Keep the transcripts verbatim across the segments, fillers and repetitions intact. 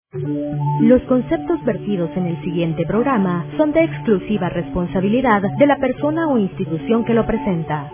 Los conceptos vertidos en el siguiente programa son de exclusiva responsabilidad de la persona o institución que lo presenta.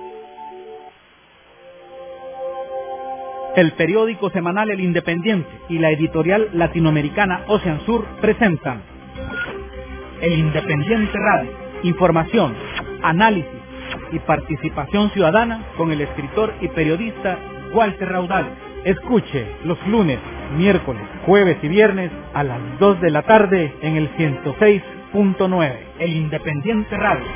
El periódico semanal El Independiente y la editorial latinoamericana Ocean Sur presentan El Independiente Radio, información, análisis y participación ciudadana con el escritor y periodista Walter Raudal. Escuche los lunes, miércoles, jueves y viernes a las dos de la tarde en el ciento seis punto nueve, El Independiente Radio.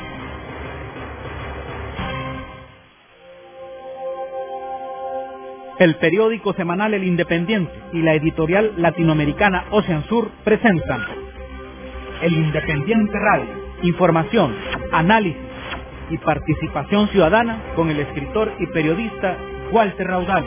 El periódico semanal El Independiente y la editorial latinoamericana Ocean Sur presentan El Independiente Radio, información, análisis y participación ciudadana con el escritor y periodista Walter Raudal.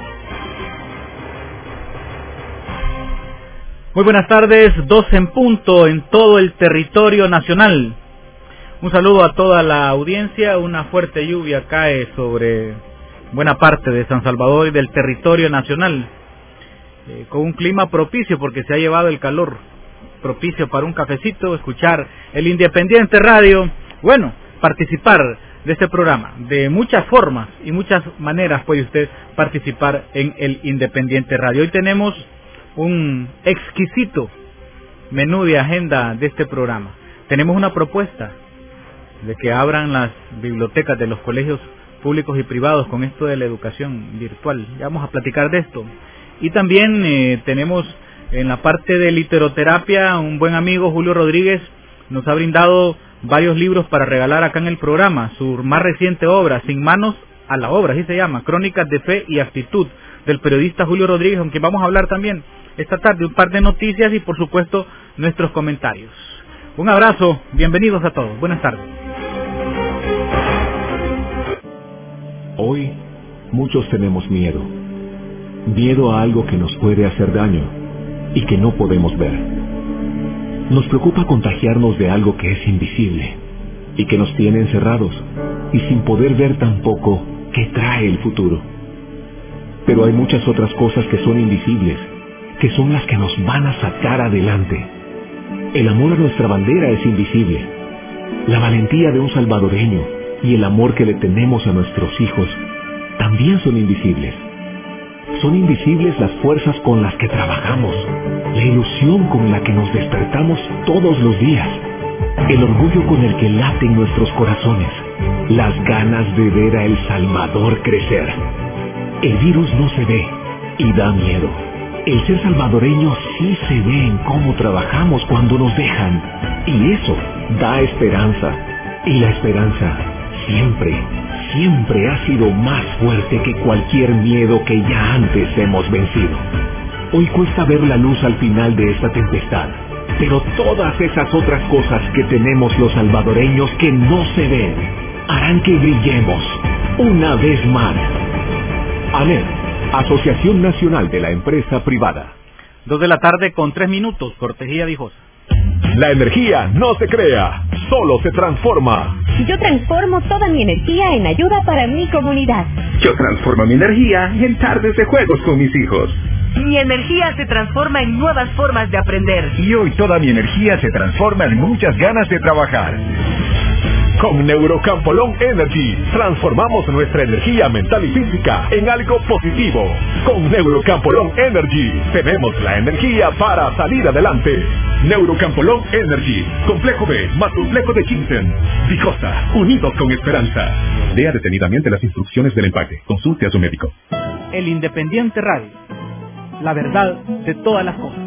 Muy buenas tardes, dos en punto en todo el territorio nacional. Un saludo a toda la audiencia. Una fuerte lluvia cae sobre buena parte de San Salvador y del territorio nacional, eh, con un clima propicio porque se ha llevado el calor, propicio para un cafecito, escuchar el Independiente Radio, bueno, participar de este programa. De muchas formas y muchas maneras puede usted participar en el Independiente Radio. Hoy tenemos un exquisito menú de agenda de este programa. Tenemos una propuesta de que abran las bibliotecas de los colegios públicos y privados con esto de la educación virtual. Ya vamos a platicar de esto. Y también eh, tenemos en la parte de literoterapia un buen amigo, Julio Rodríguez, nos ha brindado varios libros para regalar acá en el programa. Su más reciente obra, Sin manos a la obra, así se llama, Crónicas de Fe y Actitud, del periodista Julio Rodríguez, con quien vamos a hablar también esta tarde, un par de noticias y por supuesto nuestros comentarios. Un abrazo, bienvenidos a todos, buenas tardes. Hoy muchos tenemos miedo, miedo a algo que nos puede hacer daño y que no podemos ver. Nos preocupa contagiarnos de algo que es invisible y que nos tiene encerrados y sin poder ver tampoco qué trae el futuro. Pero hay muchas otras cosas que son invisibles, que son las que nos van a sacar adelante. El amor a nuestra bandera es invisible. La valentía de un salvadoreño y el amor que le tenemos a nuestros hijos también son invisibles. Son invisibles las fuerzas con las que trabajamos, la ilusión con la que nos despertamos todos los días, el orgullo con el que laten nuestros corazones, las ganas de ver a El Salvador crecer. El virus no se ve y da miedo. El ser salvadoreño sí se ve en cómo trabajamos cuando nos dejan. Y eso da esperanza. Y la esperanza siempre, siempre ha sido más fuerte que cualquier miedo que ya antes hemos vencido. Hoy cuesta ver la luz al final de esta tempestad, pero todas esas otras cosas que tenemos los salvadoreños que no se ven, harán que brillemos una vez más. ANEP, Asociación Nacional de la Empresa Privada. Dos de la tarde con tres minutos, cortesía de Hijos. La energía no se crea, solo se transforma. Yo transformo toda mi energía en ayuda para mi comunidad. Yo transformo mi energía en tardes de juegos con mis hijos. Mi energía se transforma en nuevas formas de aprender. Y hoy toda mi energía se transforma en muchas ganas de trabajar. Con Neurocampolón Energy, transformamos nuestra energía mental y física en algo positivo. Con Neurocampolón Energy, tenemos la energía para salir adelante. Neurocampolón Energy, Complejo B, más Complejo de Chichen. Vicosa, unidos con esperanza. Lea detenidamente las instrucciones del empaque. Consulte a su médico. El Independiente Radio, la verdad de todas las cosas.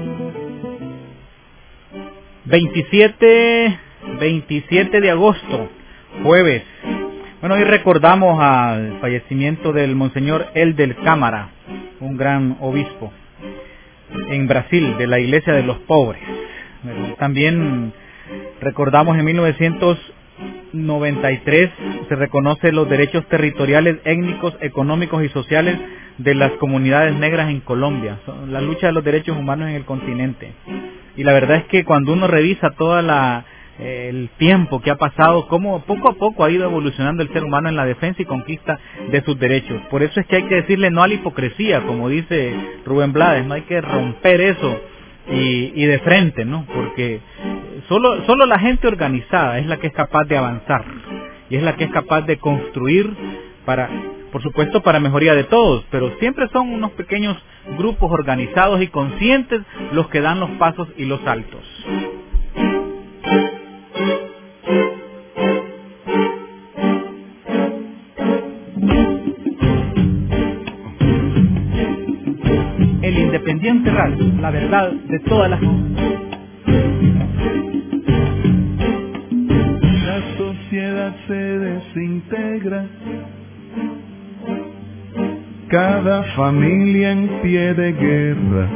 veintisiete... veintisiete de agosto, jueves. Bueno, hoy recordamos al fallecimiento del Monseñor Elder Cámara, un gran obispo en Brasil, de la Iglesia de los Pobres. También recordamos en mil novecientos noventa y tres se reconoce los derechos territoriales, étnicos, económicos y sociales de las comunidades negras en Colombia, la lucha de los derechos humanos en el continente. Y la verdad es que cuando uno revisa toda la el tiempo que ha pasado, cómo poco a poco ha ido evolucionando el ser humano en la defensa y conquista de sus derechos. Por eso es que hay que decirle no a la hipocresía, como dice Rubén Blades, no hay que romper eso y, y de frente, ¿no? Porque solo, solo la gente organizada es la que es capaz de avanzar y es la que es capaz de construir para, por supuesto, para mejoría de todos, pero siempre son unos pequeños grupos organizados y conscientes los que dan los pasos y los saltos. El Independiente Radio, la verdad de todas las cosas. La sociedad se desintegra, cada familia en pie de guerra,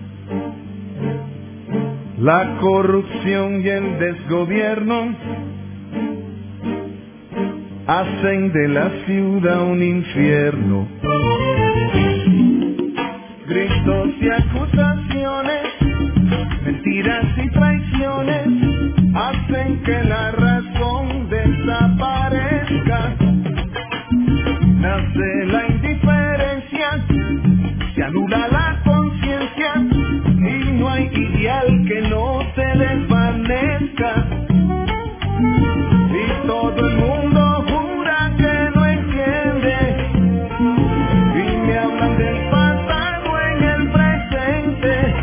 la corrupción y el desgobierno hacen de la ciudad un infierno. Gritos y acusaciones, mentiras y traiciones hacen que la razón desaparezca. Nace la indiferencia, se anula la conciencia y no hay ideal que no se desvanezca. Y todo el mundo jura que no entiende y me hablan del pasado en el presente,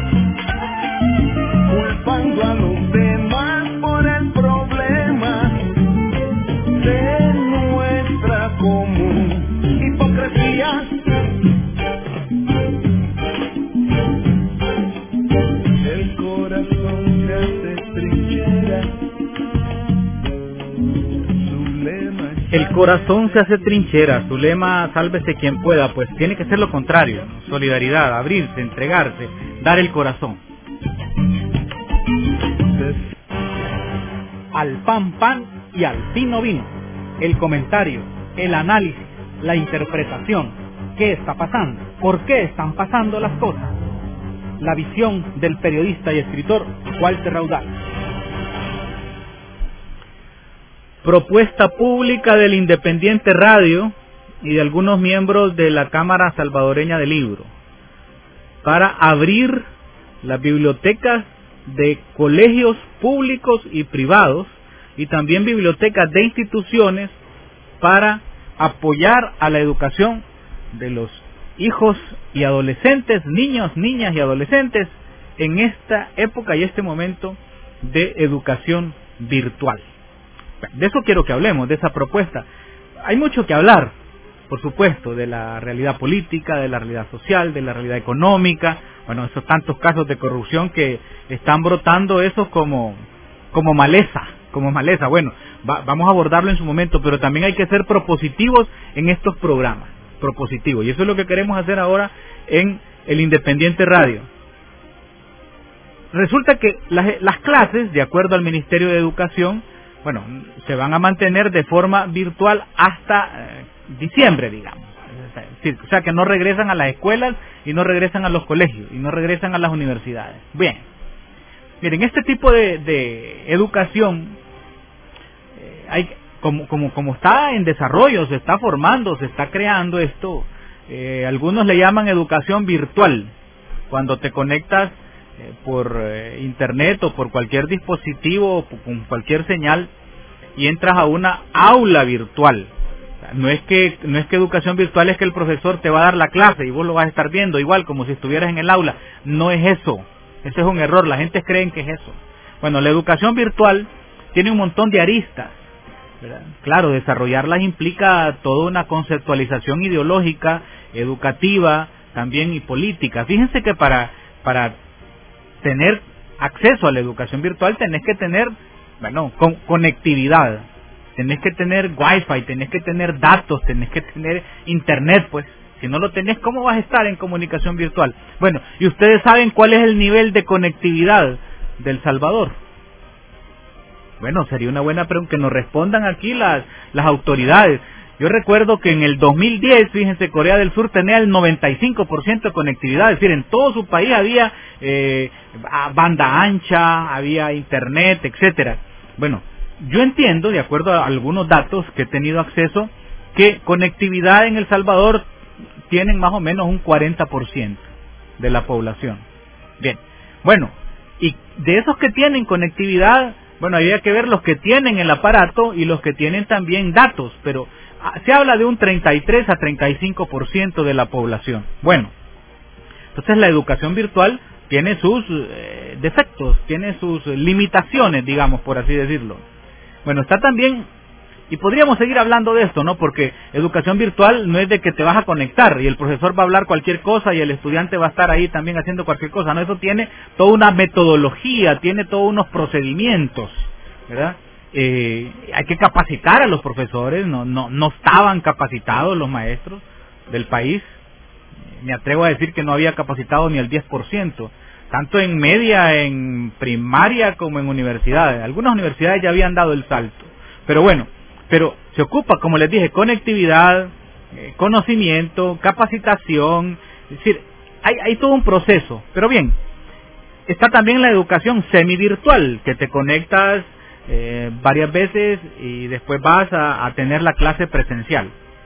culpando a los demás por el problema de nuestra común hipocresía. El corazón se hace trinchera, su lema es El corazón se hace trinchera, su lema sálvese quien pueda, pues tiene que ser lo contrario, solidaridad, abrirse, entregarse, dar el corazón. Al pan pan y al vino vino, el comentario, el análisis, la interpretación, ¿qué está pasando? ¿Por qué están pasando las cosas? La visión del periodista y escritor Walter Raudal. Propuesta pública del Independiente Radio y de algunos miembros de la Cámara Salvadoreña del Libro para abrir las bibliotecas de colegios públicos y privados y también bibliotecas de instituciones para apoyar a la educación de los hijos y adolescentes, niños, niñas y adolescentes en esta época y este momento de educación virtual. De eso quiero que hablemos, de esa propuesta. Hay mucho que hablar, por supuesto, de la realidad política, de la realidad social, de la realidad económica, bueno, esos tantos casos de corrupción que están brotando esos como, como maleza, como maleza. Bueno, va, vamos a abordarlo en su momento, pero también hay que ser propositivos en estos programas, propositivos, y eso es lo que queremos hacer ahora en el Independiente Radio. Resulta que las, las clases, de acuerdo al Ministerio de Educación, bueno, se van a mantener de forma virtual hasta eh, diciembre, digamos. Es decir, o sea, que no regresan a las escuelas y no regresan a los colegios y no regresan a las universidades. Bien, miren, este tipo de, de educación, eh, hay, como, como, como está en desarrollo, se está formando, se está creando esto, eh, algunos le llaman educación virtual, cuando te conectas eh, por eh, internet o por cualquier dispositivo o con cualquier señal y entras a una aula virtual. No es que no es que educación virtual es que el profesor te va a dar la clase y vos lo vas a estar viendo igual como si estuvieras en el aula. No es eso. Ese es un error. La gente cree que es eso. Bueno, la educación virtual tiene un montón de aristas, ¿verdad? Claro, desarrollarlas implica toda una conceptualización ideológica, educativa, también y política. Fíjense que para para tener acceso a la educación virtual tenés que tener, bueno, con, conectividad. Tenés que tener wifi, tenés que tener datos, tenés que tener internet, pues. Si no lo tenés, ¿cómo vas a estar en comunicación virtual? Bueno, y ustedes saben cuál es el nivel de conectividad del Salvador. Bueno, sería una buena pregunta que nos respondan aquí las, las autoridades. Yo recuerdo que en el dos mil diez, fíjense, Corea del Sur tenía el noventa y cinco por ciento de conectividad, es decir, en todo su país había eh, banda ancha, había internet, etcétera. Bueno, yo entiendo, de acuerdo a algunos datos que he tenido acceso, que conectividad en El Salvador tienen más o menos un cuarenta por ciento de la población. Bien, bueno, Y de esos que tienen conectividad, bueno, había que ver los que tienen el aparato y los que tienen también datos, pero se habla de un treinta y tres a treinta y cinco por ciento de la población. Bueno, entonces la educación virtual tiene sus eh, defectos, tiene sus limitaciones, digamos, por así decirlo. Bueno, está también, y podríamos seguir hablando de esto, ¿no? Porque educación virtual no es de que te vas a conectar y el profesor va a hablar cualquier cosa y el estudiante va a estar ahí también haciendo cualquier cosa, ¿no? Eso tiene toda una metodología, tiene todos unos procedimientos, ¿verdad? Eh, hay que capacitar a los profesores, no, no, no estaban capacitados los maestros del país. Me atrevo a decir que no había capacitado ni el diez por ciento, tanto en media, en primaria como en universidades. Algunas universidades ya habían dado el salto, pero bueno, pero se ocupa, como les dije, conectividad, eh, conocimiento, capacitación, es decir, hay, hay todo un proceso. Pero bien, está también la educación semivirtual, que te conectas eh, varias veces y después vas a, a tener la clase presencial.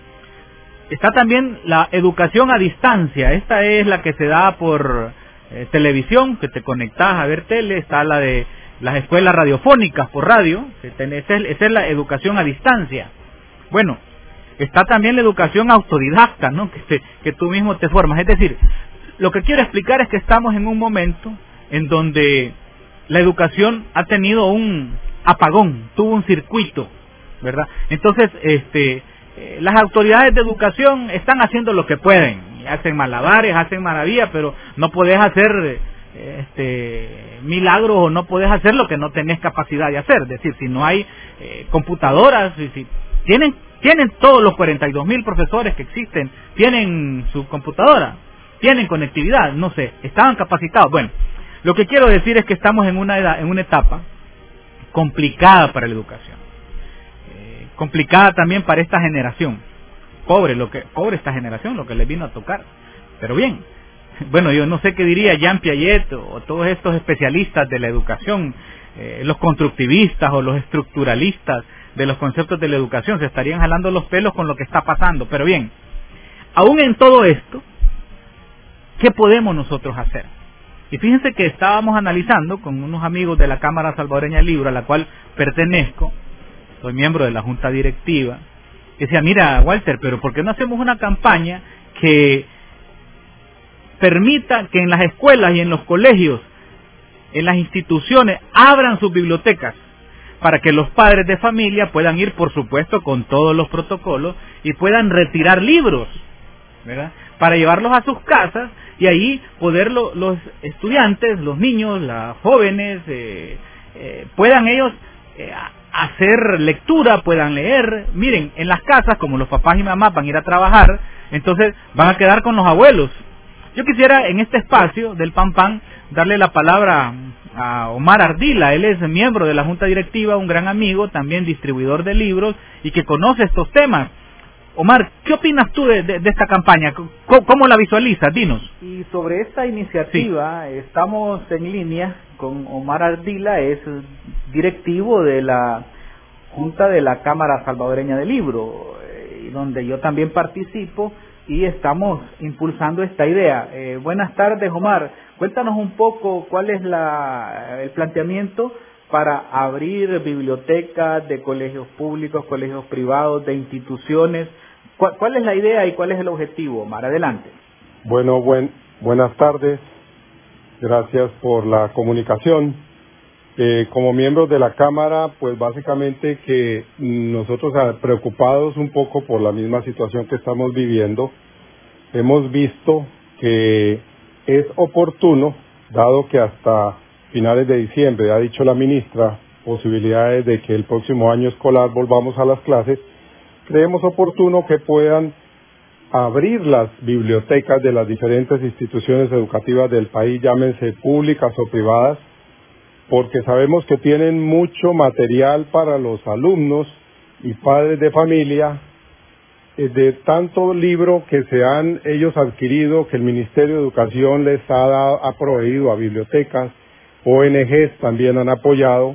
Está también la educación a distancia, esta es la que se da por eh, televisión, que te conectas a ver tele. Está la de las escuelas radiofónicas por radio, esa es, esa es la educación a distancia. Bueno, está también la educación autodidacta, ¿no? Que, te, que tú mismo te formas. Es decir, lo que quiero explicar es que estamos en un momento en donde la educación ha tenido un apagón, tuvo un circuito, ¿verdad? Entonces, este, eh, las autoridades de educación están haciendo lo que pueden, hacen malabares, hacen maravillas, pero no podés hacer este milagros o no podés hacer lo que no tenés capacidad de hacer. Es decir, si no hay eh, computadoras, si, si tienen tienen todos los cuarenta y dos mil profesores que existen, tienen su computadora, tienen conectividad, no sé, estaban capacitados. Bueno, lo que quiero decir es que estamos en una edad, en una etapa complicada para la educación, eh, complicada también para esta generación. Pobre lo que pobre esta generación, lo que les vino a tocar. Pero bien, bueno, yo no sé qué diría Jean Piaget o todos estos especialistas de la educación, eh, los constructivistas o los estructuralistas de los conceptos de la educación, se estarían jalando los pelos con lo que está pasando. Pero bien, aún en todo esto, ¿qué podemos nosotros hacer? Y fíjense que estábamos analizando con unos amigos de la Cámara Salvadoreña del Libro, a la cual pertenezco, soy miembro de la Junta Directiva, y decía, mira, Walter, pero ¿por qué no hacemos una campaña que permita que en las escuelas y en los colegios, en las instituciones, abran sus bibliotecas para que los padres de familia puedan ir, por supuesto, con todos los protocolos y puedan retirar libros, ¿verdad?, para llevarlos a sus casas y ahí poder lo, los estudiantes, los niños, los jóvenes, eh, eh, puedan ellos eh, hacer lectura, puedan leer. Miren, en las casas, como los papás y mamás van a ir a trabajar, entonces van a quedar con los abuelos. Yo quisiera en este espacio del Pan Pan darle la palabra a Omar Ardila. Él es miembro de la Junta Directiva, un gran amigo, también distribuidor de libros y que conoce estos temas. Omar, ¿qué opinas tú de, de, de esta campaña? ¿Cómo, ¿Cómo la visualizas? Dinos. Y sobre esta iniciativa, sí, estamos en línea con Omar Ardila, es directivo de la Junta de la Cámara Salvadoreña del Libro, eh, donde yo también participo, y estamos impulsando esta idea. Eh, buenas tardes, Omar. Cuéntanos un poco cuál es la, el planteamiento para abrir bibliotecas de colegios públicos, colegios privados, de instituciones. ¿Cuál, cuál es la idea y cuál es el objetivo, Omar? Adelante. Bueno, buen, buenas tardes. Gracias por la comunicación. Eh, como miembros de la Cámara, pues básicamente que nosotros preocupados un poco por la misma situación que estamos viviendo, hemos visto que es oportuno, dado que hasta finales de diciembre, ha dicho la ministra, posibilidades de que el próximo año escolar volvamos a las clases, creemos oportuno que puedan abrir las bibliotecas de las diferentes instituciones educativas del país, llámense públicas o privadas, porque sabemos que tienen mucho material para los alumnos y padres de familia, de tanto libro que se han ellos adquirido, que el Ministerio de Educación les ha, dado, ha proveído a bibliotecas, O N Ges también han apoyado,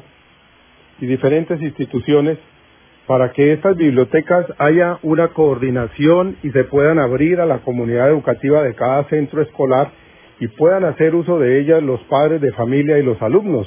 y diferentes instituciones, para que estas bibliotecas haya una coordinación y se puedan abrir a la comunidad educativa de cada centro escolar y puedan hacer uso de ellas los padres de familia y los alumnos.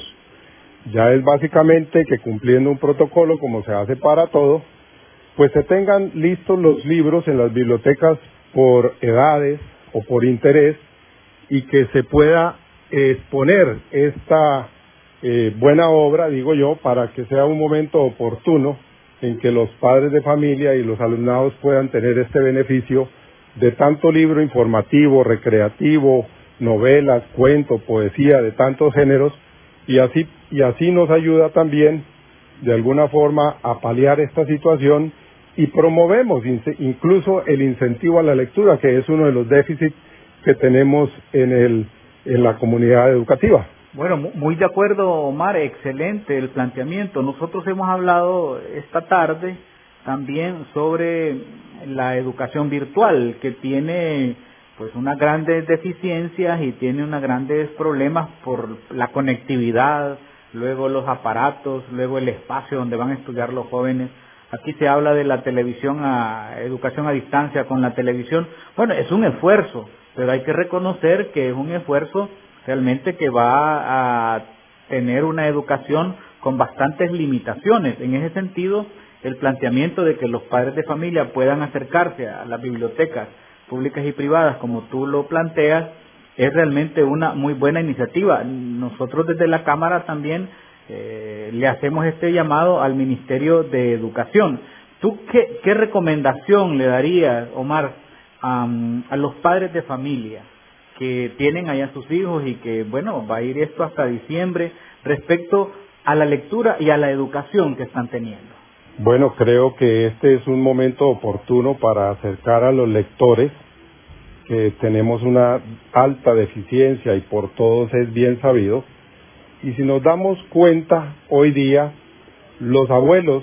Ya es básicamente que cumpliendo un protocolo como se hace para todo, pues se tengan listos los libros en las bibliotecas por edades o por interés y que se pueda exponer esta eh, buena obra, digo yo, para que sea un momento oportuno en que los padres de familia y los alumnados puedan tener este beneficio de tanto libro informativo, recreativo, novelas, cuento, poesía, de tantos géneros, y así, y así nos ayuda también de alguna forma a paliar esta situación y promovemos incluso el incentivo a la lectura, que es uno de los déficits que tenemos en, el, en la comunidad educativa. Bueno, muy de acuerdo, Omar, excelente el planteamiento. Nosotros hemos hablado esta tarde también sobre la educación virtual, que tiene pues unas grandes deficiencias y tiene unos grandes problemas por la conectividad, luego los aparatos, luego el espacio donde van a estudiar los jóvenes. Aquí se habla de la televisión, a educación a distancia con la televisión. Bueno, es un esfuerzo, pero hay que reconocer que es un esfuerzo realmente que va a tener una educación con bastantes limitaciones. En ese sentido, el planteamiento de que los padres de familia puedan acercarse a las bibliotecas públicas y privadas, como tú lo planteas, es realmente una muy buena iniciativa. Nosotros desde la Cámara también eh, le hacemos este llamado al Ministerio de Educación. ¿Tú qué, qué recomendación le darías, Omar, um, a los padres de familia que tienen allá sus hijos y que, bueno, va a ir esto hasta diciembre, respecto a la lectura y a la educación que están teniendo? Bueno, creo que este es un momento oportuno para acercar a los lectores, que tenemos una alta deficiencia y por todos es bien sabido. Y si nos damos cuenta, hoy día los abuelos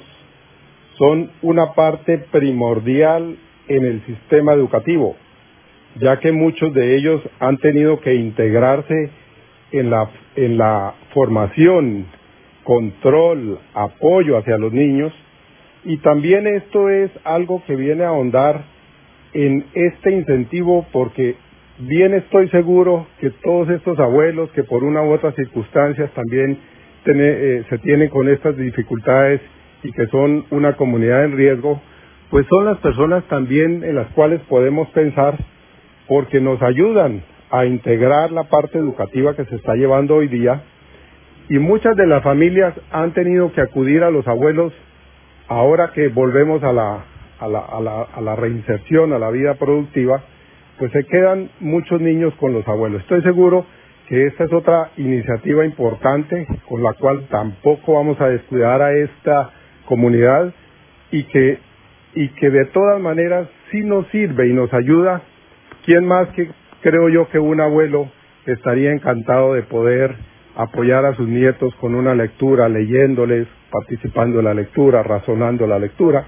son una parte primordial en el sistema educativo, ya que muchos de ellos han tenido que integrarse en la, en la formación, control, apoyo hacia los niños, y también esto es algo que viene a ahondar en este incentivo, porque bien estoy seguro que todos estos abuelos que por una u otra circunstancias también tiene, eh, se tienen con estas dificultades y que son una comunidad en riesgo, pues son las personas también en las cuales podemos pensar, porque nos ayudan a integrar la parte educativa que se está llevando hoy día, y muchas de las familias han tenido que acudir a los abuelos ahora que volvemos a la, a la, a la, a la reinserción, a la vida productiva, pues se quedan muchos niños con los abuelos. Estoy seguro que esta es otra iniciativa importante con la cual tampoco vamos a descuidar a esta comunidad, y que, y que de todas maneras sí nos sirve y nos ayuda. ¿Quién más que creo yo que un abuelo estaría encantado de poder apoyar a sus nietos con una lectura, leyéndoles, participando en la lectura, razonando la lectura?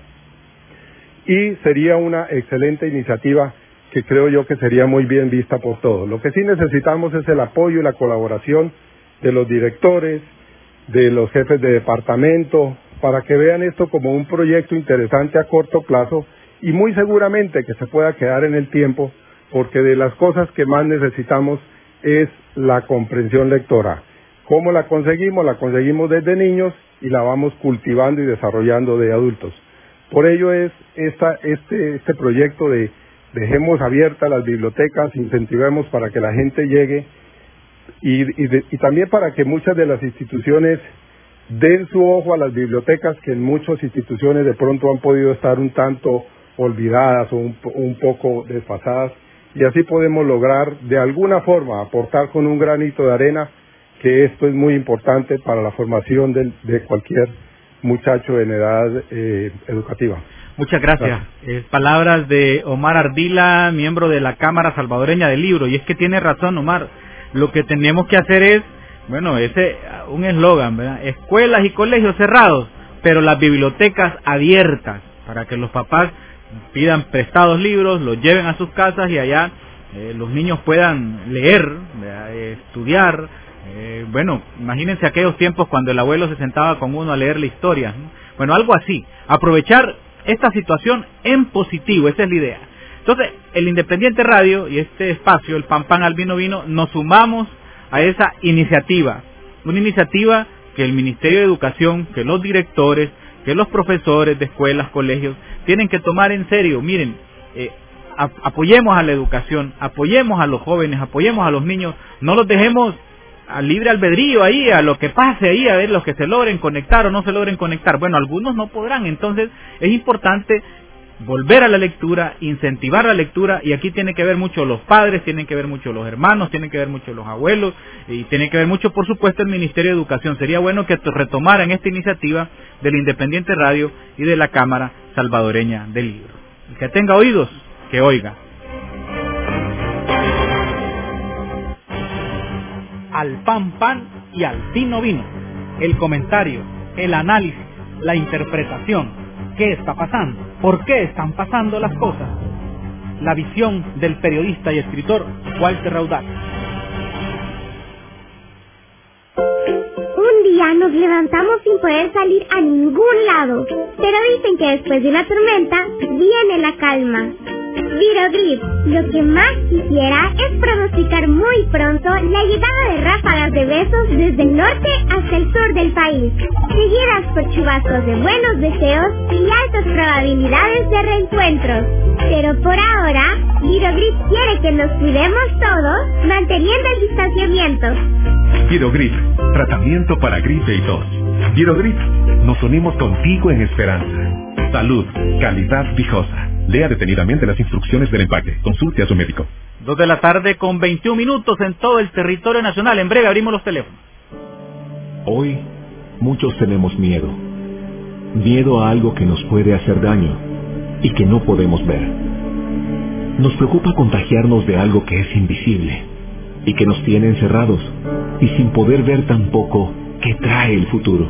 Y sería una excelente iniciativa que creo yo que sería muy bien vista por todos. Lo que sí necesitamos es el apoyo y la colaboración de los directores, de los jefes de departamento, para que vean esto como un proyecto interesante a corto plazo y muy seguramente que se pueda quedar en el tiempo, porque de las cosas que más necesitamos es la comprensión lectora. ¿Cómo la conseguimos? La conseguimos desde niños y la vamos cultivando y desarrollando de adultos. Por ello es esta, este, este proyecto de dejemos abiertas las bibliotecas, incentivemos para que la gente llegue y, y, de, y también para que muchas de las instituciones den su ojo a las bibliotecas, que en muchas instituciones de pronto han podido estar un tanto olvidadas o un, un poco desfasadas, y así podemos lograr de alguna forma aportar con un granito de arena, que esto es muy importante para la formación de, de cualquier muchacho en edad eh, educativa. Muchas gracias. gracias. Eh, palabras de Omar Ardila, miembro de la Cámara Salvadoreña del Libro. Y es que tiene razón, Omar. Lo que tenemos que hacer es, bueno, ese un eslogan, ¿verdad? Escuelas y colegios cerrados, pero las bibliotecas abiertas, para que los papás pidan prestados libros, los lleven a sus casas y allá eh, los niños puedan leer, ¿verdad? Estudiar. Eh, bueno, imagínense aquellos tiempos cuando el abuelo se sentaba con uno a leerle historias, ¿no? Bueno, algo así. Aprovechar esta situación en positivo, esa es la idea. Entonces, el Independiente Radio y este espacio, el Pan Pan al Vino Vino, nos sumamos a esa iniciativa, una iniciativa que el Ministerio de Educación, que los directores, que los profesores de escuelas, colegios, tienen que tomar en serio. Miren, eh, a, apoyemos a la educación, apoyemos a los jóvenes, apoyemos a los niños, no los dejemos a libre albedrío ahí, a lo que pase ahí, a ver los que se logren conectar o no se logren conectar. Bueno, algunos no podrán, entonces es importante volver a la lectura, incentivar la lectura, y aquí tiene que ver mucho los padres, tienen que ver mucho los hermanos, tienen que ver mucho los abuelos, y tiene que ver mucho, por supuesto, el Ministerio de Educación. Sería bueno que retomaran esta iniciativa del Independiente Radio y de la Cámara Salvadoreña del Libro. El que tenga oídos, que oiga. Al pan pan y al vino vino. El comentario, el análisis, la interpretación. ¿Qué está pasando? ¿Por qué están pasando las cosas? La visión del periodista y escritor Walter Raudal. Un día nos levantamos sin poder salir a ningún lado, pero dicen que después de una tormenta viene la calma. Virogrip, lo que más quisiera es pronosticar muy pronto la llegada de ráfagas de besos desde el norte hasta el sur del país, seguidas por chubascos de buenos deseos y altas probabilidades de reencuentros. Pero por ahora, Virogrip quiere que nos cuidemos todos, manteniendo el distanciamiento. Virogrip, tratamiento para gripe y tos. Virogrip, nos unimos contigo en esperanza. Salud, calidad viejosa. Lea detenidamente las instrucciones del empaque. Consulte a su médico. Dos de la tarde con veintiún minutos en todo el territorio nacional. En breve abrimos los teléfonos. Hoy, muchos tenemos miedo. Miedo a algo que nos puede hacer daño y que no podemos ver. Nos preocupa contagiarnos de algo que es invisible y que nos tiene encerrados y sin poder ver tampoco qué trae el futuro.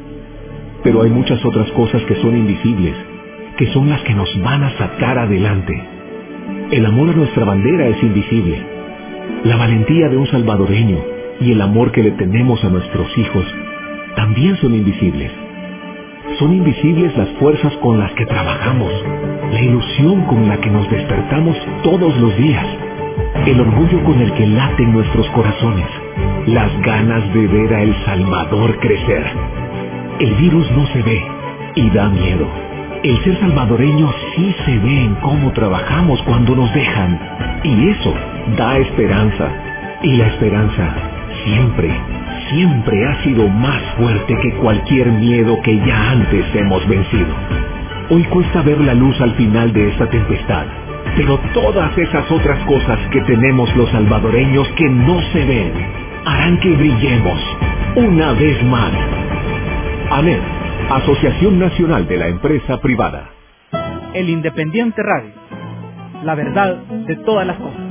Pero hay muchas otras cosas que son invisibles, que son las que nos van a sacar adelante. El amor a nuestra bandera es invisible. La valentía de un salvadoreño y el amor que le tenemos a nuestros hijos también son invisibles. Son invisibles las fuerzas con las que trabajamos, la ilusión con la que nos despertamos todos los días, el orgullo con el que laten nuestros corazones, las ganas de ver a El Salvador crecer. El virus no se ve y da miedo. El ser salvadoreño sí se ve en cómo trabajamos cuando nos dejan. Y eso da esperanza. Y la esperanza siempre, siempre ha sido más fuerte que cualquier miedo que ya antes hemos vencido. Hoy cuesta ver la luz al final de esta tempestad. Pero todas esas otras cosas que tenemos los salvadoreños que no se ven, harán que brillemos una vez más. ANEP, Asociación Nacional de la Empresa Privada. El Independiente Radio, la verdad de todas las cosas.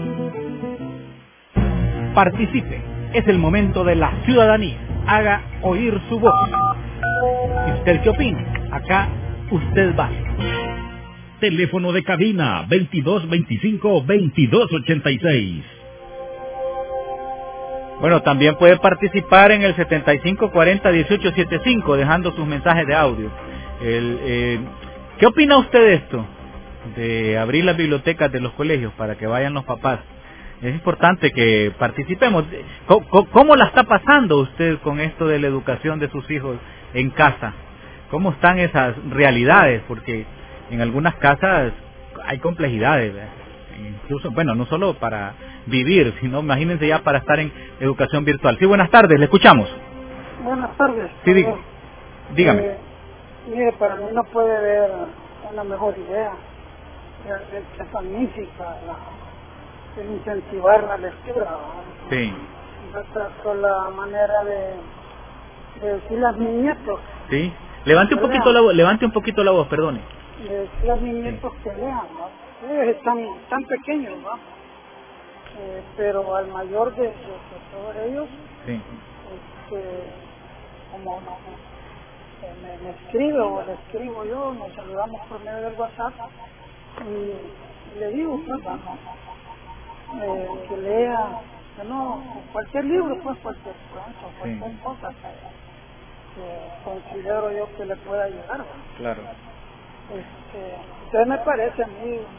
Participe, es el momento de la ciudadanía. Haga oír su voz. ¿Y usted qué opina? Acá usted va. Teléfono de cabina veintidós veinticinco veintidós ochenta y seis. Bueno, también puede participar en el setenta y cinco cuarenta dieciocho setenta y cinco, dejando sus mensajes de audio. El, eh, ¿Qué opina usted de esto? De abrir las bibliotecas de los colegios para que vayan los papás. Es importante que participemos. ¿Cómo, cómo la está pasando usted con esto de la educación de sus hijos en casa? ¿Cómo están esas realidades? Porque en algunas casas hay complejidades, ¿verdad? Incluso, bueno, no solo para vivir, sino imagínense ya para estar en educación virtual. Sí, buenas tardes, le escuchamos. Buenas tardes. Sí, dí, dígame. Eh, mire, para mí no puede haber una mejor idea. Es, es magnífica la, el incentivar la lectura. ¿no? Sí. Esta es la manera de, de decirle a mis nietos. Sí. Levante un poquito la voz, levante un poquito la voz, perdone. De decirle a mis nietos sí. que lean, ¿no? Ellos están tan pequeños, ¿no? Eh, pero al mayor de, de, de todos ellos, sí. este, como no, eh, me, me escribe o le escribo yo, nos saludamos por medio del WhatsApp y le digo, pues, ¿no? eh, que lea, que no, cualquier libro, pues, cualquier cuento, cualquier sí. cosa que, que considero yo que le pueda ayudar, ¿no? Claro. Este, entonces me parece a mí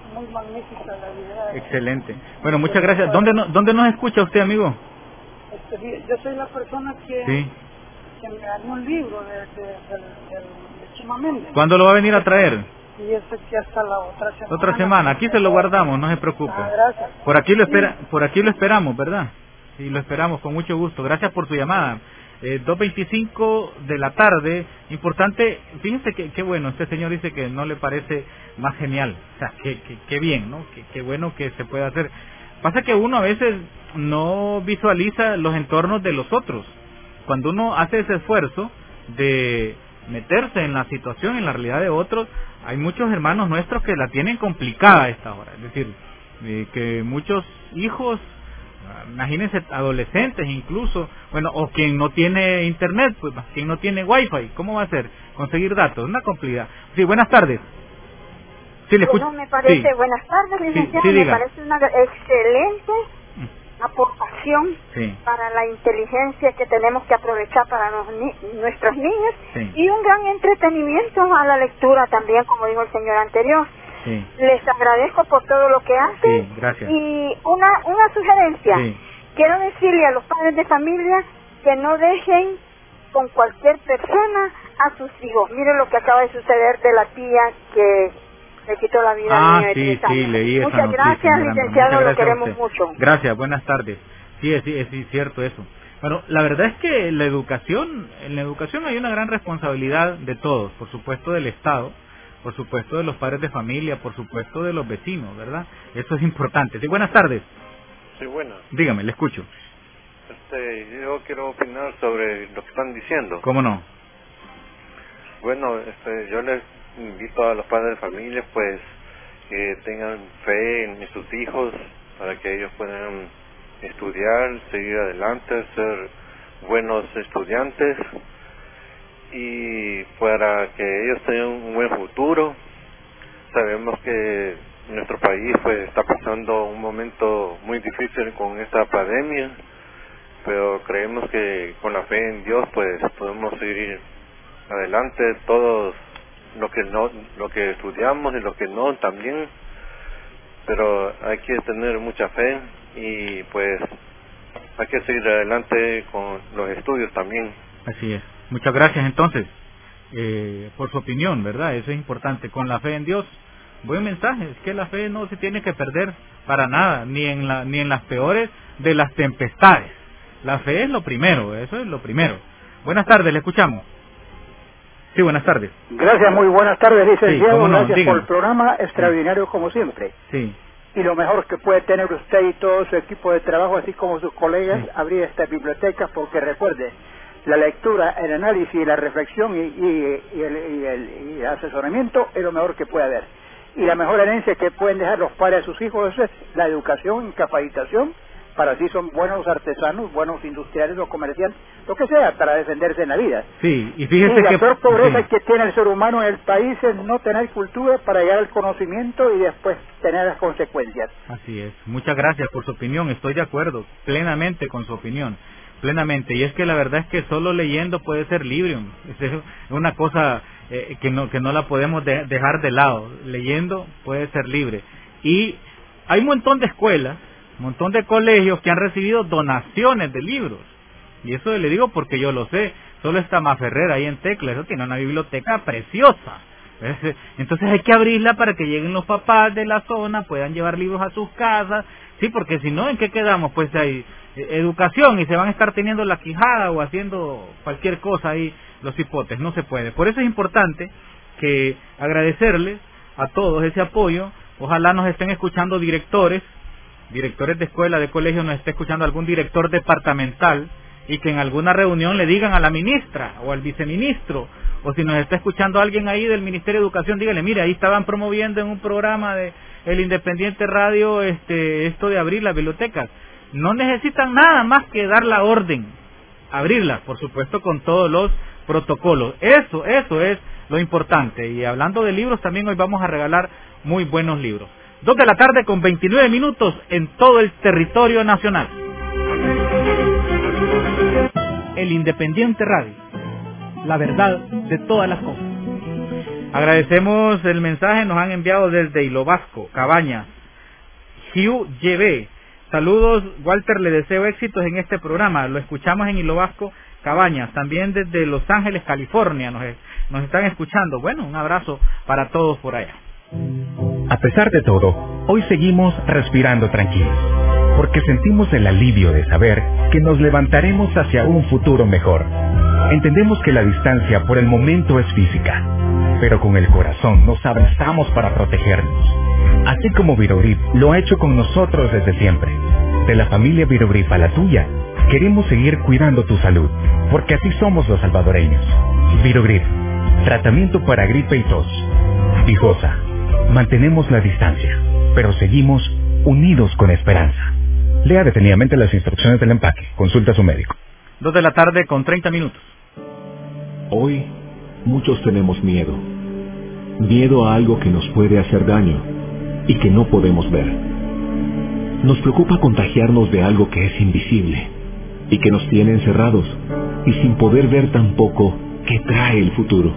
muy magnífica la idea. Excelente. Bueno, muchas gracias. ¿Dónde, no, ¿Dónde nos escucha usted, amigo? Este, yo soy la persona que, sí. que me ganó un libro de, de, de, de, de Chima Méndez. ¿Cuándo lo va a venir a traer? Y ese que hasta la otra semana. Otra semana. Aquí se lo guardamos, no se preocupe. Ah, gracias. Por aquí lo espera, por aquí lo esperamos, ¿verdad? Sí, lo esperamos con mucho gusto. Gracias por su llamada. Eh, dos veinticinco de la tarde. Importante, fíjense que, que bueno, este señor dice que no le parece más genial. O sea, que, que, que bien, ¿no? Que, que bueno que se puede hacer. Pasa que uno a veces no visualiza los entornos de los otros. Cuando uno hace ese esfuerzo de meterse en la situación, en la realidad de otros, hay muchos hermanos nuestros que la tienen complicada a esta hora. Es decir, eh, que muchos hijos, imagínense, adolescentes incluso, bueno, o quien no tiene internet, pues quien no tiene wifi, ¿cómo va a hacer? Conseguir datos, una complejidad. Sí, buenas tardes. Sí, le escucho. Bueno, me parece, sí. buenas tardes, licenciado, sí, sí, me parece una excelente aportación sí. para la inteligencia que tenemos que aprovechar para los ni nuestros niños sí. y un gran entretenimiento a la lectura también, como dijo el señor anterior. Sí. Les agradezco por todo lo que hacen. Sí, gracias. Y una, una sugerencia. Sí. Quiero decirle a los padres de familia que no dejen con cualquier persona a sus hijos. Mire lo que acaba de suceder de la tía que le quitó la vida ah, al niño de sí, tres años. sí, leí esa Muchas noticia, gracias, señora. licenciado, Muchas lo gracias queremos mucho. Gracias, buenas tardes. Sí, es, es, es cierto eso. Bueno, la verdad es que la educación, en la educación hay una gran responsabilidad de todos, por supuesto del Estado, por supuesto de los padres de familia, por supuesto de los vecinos, ¿verdad? Eso es importante. Sí, buenas tardes. Sí, buenas. Dígame, le escucho. Este, yo quiero opinar sobre lo que están diciendo. ¿Cómo no? Bueno, este, yo les invito a los padres de familia, pues, que tengan fe en sus hijos para que ellos puedan estudiar, seguir adelante, ser buenos estudiantes y para que ellos tengan un buen futuro. Sabemos que nuestro país pues está pasando un momento muy difícil con esta pandemia, pero creemos que con la fe en Dios pues podemos seguir adelante todos lo que no, lo que estudiamos y lo que no también, pero hay que tener mucha fe y pues hay que seguir adelante con los estudios también. Así es. Muchas gracias entonces eh, por su opinión, ¿verdad? Eso es importante. Con la fe en Dios, buen mensaje. Es que la fe no se tiene que perder para nada, ni en la, ni en las peores de las tempestades. La fe es lo primero, eso es lo primero. Buenas tardes, le escuchamos. Sí, buenas tardes. Gracias, muy buenas tardes, licenciado. Sí, ¿cómo no? Gracias Dígame. por el programa extraordinario como siempre. Sí. Y lo mejor que puede tener usted y todo su equipo de trabajo, así como sus colegas, sí. abrir esta biblioteca, porque recuerde, la lectura, el análisis, la reflexión y, y, y, el, y, el, y el asesoramiento es lo mejor que puede haber. Y la mejor herencia que pueden dejar los padres a sus hijos es la educación y capacitación, para así son buenos artesanos, buenos industriales o comerciantes, lo que sea, para defenderse en la vida. Sí, y fíjese y la que... peor pobreza sí. que tiene el ser humano en el país es no tener cultura para llegar al conocimiento y después tener las consecuencias. Así es. Muchas gracias por su opinión. Estoy de acuerdo plenamente con su opinión. Plenamente. Y es que la verdad es que solo leyendo puede ser libre. Es una cosa eh, que no que no la podemos de, dejar de lado. Leyendo puede ser libre. Y hay un montón de escuelas, un montón de colegios que han recibido donaciones de libros. Y eso le digo porque yo lo sé. Solo está Maferrer ahí en Tecla. Eso tiene una biblioteca preciosa. Entonces hay que abrirla para que lleguen los papás de la zona, puedan llevar libros a sus casas. Sí, porque si no, ¿en qué quedamos? Pues hay educación y se van a estar teniendo la quijada o haciendo cualquier cosa ahí los hipotes. No se puede. Por eso es importante que agradecerles a todos ese apoyo. Ojalá nos estén escuchando directores, directores de escuela, de colegio, nos esté escuchando algún director departamental y que en alguna reunión le digan a la ministra o al viceministro, o si nos está escuchando alguien ahí del Ministerio de Educación, dígale, mire, ahí estaban promoviendo en un programa de El Independiente Radio este esto de abrir las bibliotecas. No necesitan nada más que dar la orden, abrirlas, por supuesto con todos los protocolos. Eso, eso es lo importante. Y hablando de libros, también hoy vamos a regalar muy buenos libros. Dos de la tarde con veintinueve minutos en todo el territorio nacional. El Independiente Radio, la verdad de todas las cosas. Agradecemos el mensaje, nos han enviado desde Hilo Vasco, Cabañas. Hugh G B, saludos, Walter, le deseo éxitos en este programa, lo escuchamos en Hilo Vasco, Cabañas, también desde Los Ángeles, California, nos, nos están escuchando. Bueno, un abrazo para todos por allá. A pesar de todo, hoy seguimos respirando tranquilos, porque sentimos el alivio de saber que nos levantaremos hacia un futuro mejor. Entendemos que la distancia por el momento es física, pero con el corazón nos abrazamos para protegernos. Así como Virogrip lo ha hecho con nosotros desde siempre. De la familia Virogrip a la tuya, queremos seguir cuidando tu salud, porque así somos los salvadoreños. Virogrip, tratamiento para gripe y tos. Vijosa, mantenemos la distancia, pero seguimos unidos con esperanza. Lea detenidamente las instrucciones del empaque. Consulta a su médico. Dos de la tarde con treinta minutos. Hoy, muchos tenemos miedo. Miedo a algo que nos puede hacer daño y que no podemos ver. Nos preocupa contagiarnos de algo que es invisible y que nos tiene encerrados y sin poder ver tampoco qué trae el futuro.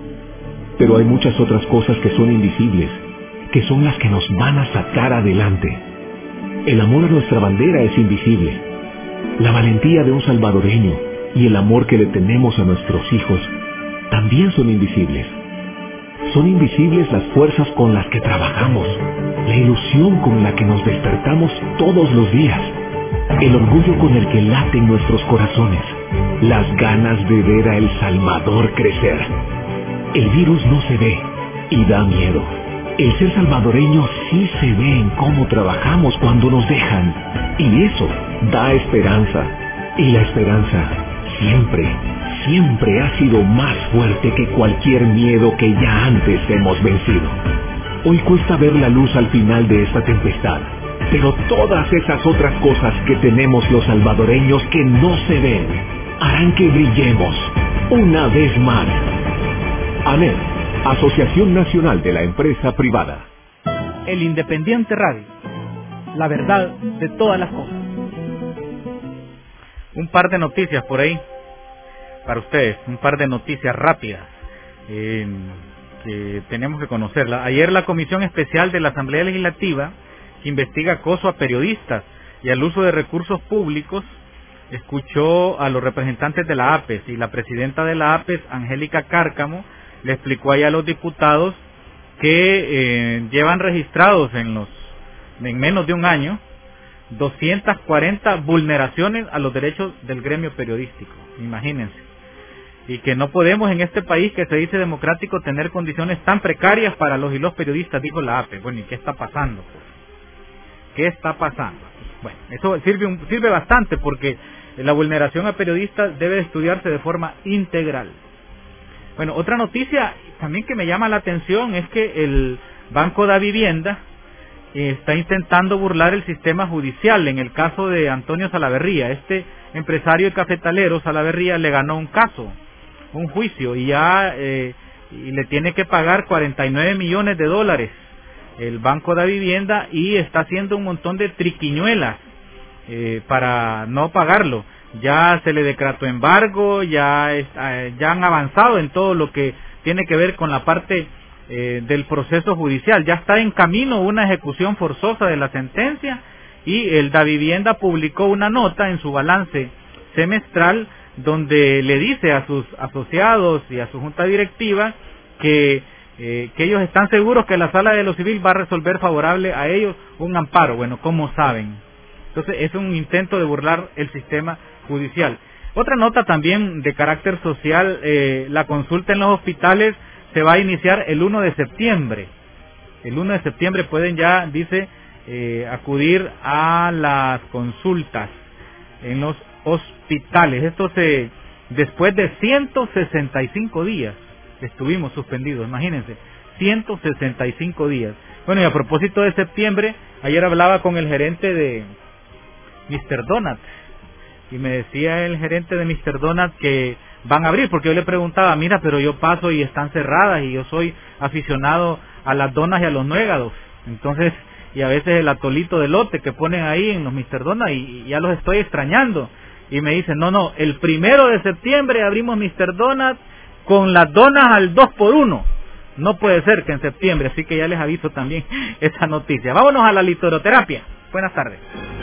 Pero hay muchas otras cosas que son invisibles, que son las que nos van a sacar adelante. El amor a nuestra bandera es invisible. La valentía de un salvadoreño y el amor que le tenemos a nuestros hijos también son invisibles. Son invisibles las fuerzas con las que trabajamos, la ilusión con la que nos despertamos todos los días, el orgullo con el que laten nuestros corazones, las ganas de ver a El Salvador crecer. El virus no se ve y da miedo. El ser salvadoreño sí se ve en cómo trabajamos cuando nos dejan, y eso da esperanza. Y la esperanza siempre, siempre ha sido más fuerte que cualquier miedo que ya antes hemos vencido. Hoy cuesta ver la luz al final de esta tempestad, pero todas esas otras cosas que tenemos los salvadoreños que no se ven, harán que brillemos una vez más. ANEP, Asociación Nacional de la Empresa Privada. El Independiente Radio, la verdad de todas las cosas. Un par de noticias por ahí para ustedes, un par de noticias rápidas eh, que tenemos que conocerla. Ayer la Comisión Especial de la Asamblea Legislativa, que investiga acoso a periodistas y al uso de recursos públicos, escuchó a los representantes de la A P E S, y la presidenta de la A P E S, Angélica Cárcamo, le explicó ahí a los diputados que eh, llevan registrados en los en menos de un año doscientas cuarenta vulneraciones a los derechos del gremio periodístico, imagínense, y que no podemos en este país que se dice democrático tener condiciones tan precarias para los y los periodistas, dijo la A P E. Bueno, ¿y qué está pasando? ¿Qué está pasando? Bueno, eso sirve, un, sirve bastante, porque la vulneración a periodistas debe estudiarse de forma integral. Bueno, otra noticia también que me llama la atención es que el Banco de Vivienda eh, está intentando burlar el sistema judicial. En el caso de Antonio Salaverría, este empresario cafetalero, Salaverría, le ganó un caso, un juicio, y ya eh, y le tiene que pagar cuarenta y nueve millones de dólares el Banco de Vivienda, y está haciendo un montón de triquiñuelas eh, para no pagarlo. Ya se le decretó embargo, ya, es, eh, ya han avanzado en todo lo que tiene que ver con la parte eh, del proceso judicial. Ya está en camino una ejecución forzosa de la sentencia, y el Davivienda publicó una nota en su balance semestral donde le dice a sus asociados y a su junta directiva que, eh, que ellos están seguros que la Sala de lo Civil va a resolver favorable a ellos un amparo. Bueno, ¿cómo saben? Entonces es un intento de burlar el sistema judicial. Otra nota también de carácter social, eh, la consulta en los hospitales se va a iniciar el uno de septiembre. El uno de septiembre pueden ya, dice, eh, acudir a las consultas en los hospitales. Esto se, después de ciento sesenta y cinco días estuvimos suspendidos, imagínense, ciento sesenta y cinco días. Bueno, y a propósito de septiembre, ayer hablaba con el gerente de mister Donut, y me decía el gerente de mister Donut que van a abrir, porque yo le preguntaba, mira, pero yo paso y están cerradas, y yo soy aficionado a las donas y a los nuegados, entonces, y a veces el atolito de lote que ponen ahí en los mister Donut, y, y ya los estoy extrañando. Y me dice, no, no, el primero de septiembre abrimos mister Donut con las donas al dos por uno. No puede ser que en septiembre, así que ya les aviso también esa noticia. Vámonos a la litoroterapia. Buenas tardes.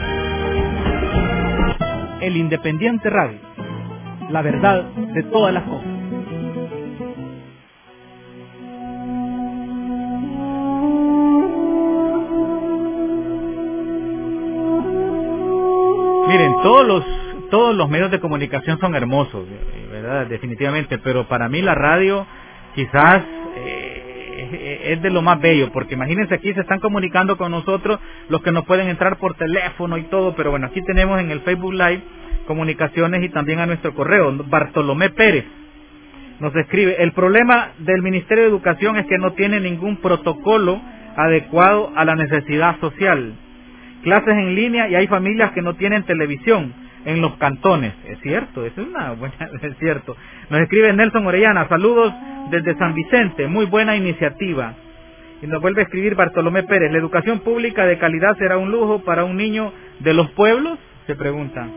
El Independiente Radio, la verdad de todas las cosas. Miren, todos los todos los medios de comunicación son hermosos, ¿verdad? Definitivamente, pero para mí la radio quizás eh, es de lo más bello, porque imagínense, aquí se están comunicando con nosotros los que nos pueden entrar por teléfono y todo, pero bueno, aquí tenemos en el Facebook Live comunicaciones y también a nuestro correo. Bartolomé Pérez nos escribe: el problema del Ministerio de Educación es que no tiene ningún protocolo adecuado a la necesidad social. Clases en línea y hay familias que no tienen televisión en los cantones. Es cierto, eso es una buena, es cierto. Nos escribe Nelson Orellana: saludos desde San Vicente, muy buena iniciativa. Y nos vuelve a escribir Bartolomé Pérez: ¿la educación pública de calidad será un lujo para un niño de los pueblos? Se pregunta.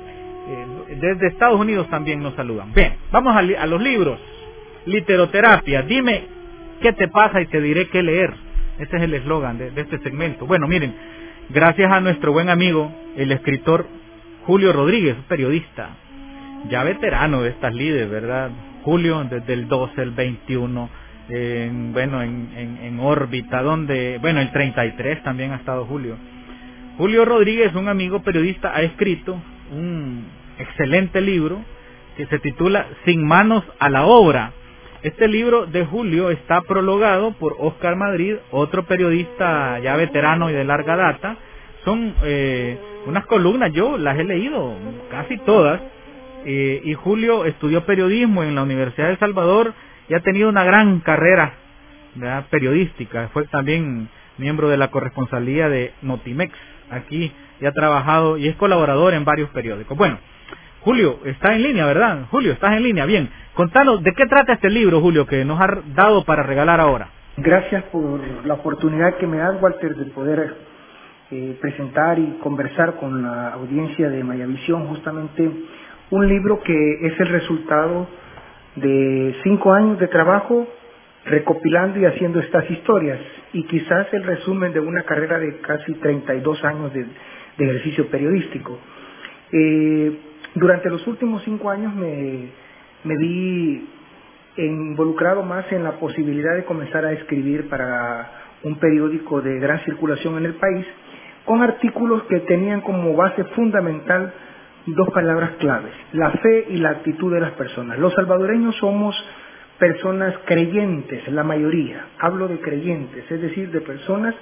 Eh, desde Estados Unidos también nos saludan. Bien, vamos a, li a los libros. Literoterapia, dime qué te pasa y te diré qué leer. Ese es el eslogan de, de este segmento. Bueno, miren, gracias a nuestro buen amigo, el escritor Julio Rodríguez, periodista, ya veterano de estas lides, ¿verdad? Julio, desde el doce, el veintiuno, en, bueno, en, en, en órbita, donde, bueno, el treinta y tres también ha estado Julio. Julio Rodríguez, un amigo periodista, ha escrito un excelente libro que se titula Sin manos a la obra. Este libro de Julio está prologado por Oscar Madrid, otro periodista ya veterano y de larga data. Son eh, unas columnas, yo las he leído casi todas, eh, y Julio estudió periodismo en la Universidad de El Salvador y ha tenido una gran carrera, ¿verdad?, periodística. Fue también miembro de la corresponsalía de Notimex aquí, y ha trabajado y es colaborador en varios periódicos. Bueno, Julio, está en línea, ¿verdad? Julio, estás en línea. Bien, contanos, ¿de qué trata este libro, Julio, que nos ha dado para regalar ahora? Gracias por la oportunidad que me das, Walter, de poder eh, presentar y conversar con la audiencia de Mayavisión, justamente un libro que es el resultado de cinco años de trabajo recopilando y haciendo estas historias, y quizás el resumen de una carrera de casi treinta y dos años de, de ejercicio periodístico. Eh, durante los últimos cinco años me, me vi involucrado más en la posibilidad de comenzar a escribir para un periódico de gran circulación en el país, con artículos que tenían como base fundamental dos palabras claves: la fe y la actitud de las personas. Los salvadoreños somos personas creyentes, la mayoría, hablo de creyentes, es decir, de personas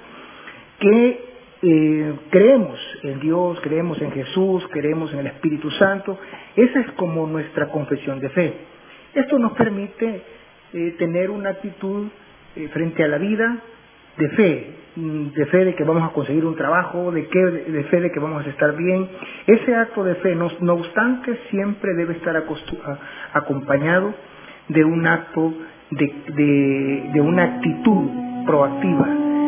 que eh, creemos en Dios, creemos en Jesús, creemos en el Espíritu Santo. Esa es como nuestra confesión de fe. Esto nos permite eh, tener una actitud eh, frente a la vida de fe, de fe de que vamos a conseguir un trabajo, de, que, de fe de que vamos a estar bien. Ese acto de fe, no, no obstante, siempre debe estar acompañado de un acto, de, de, de una actitud proactiva.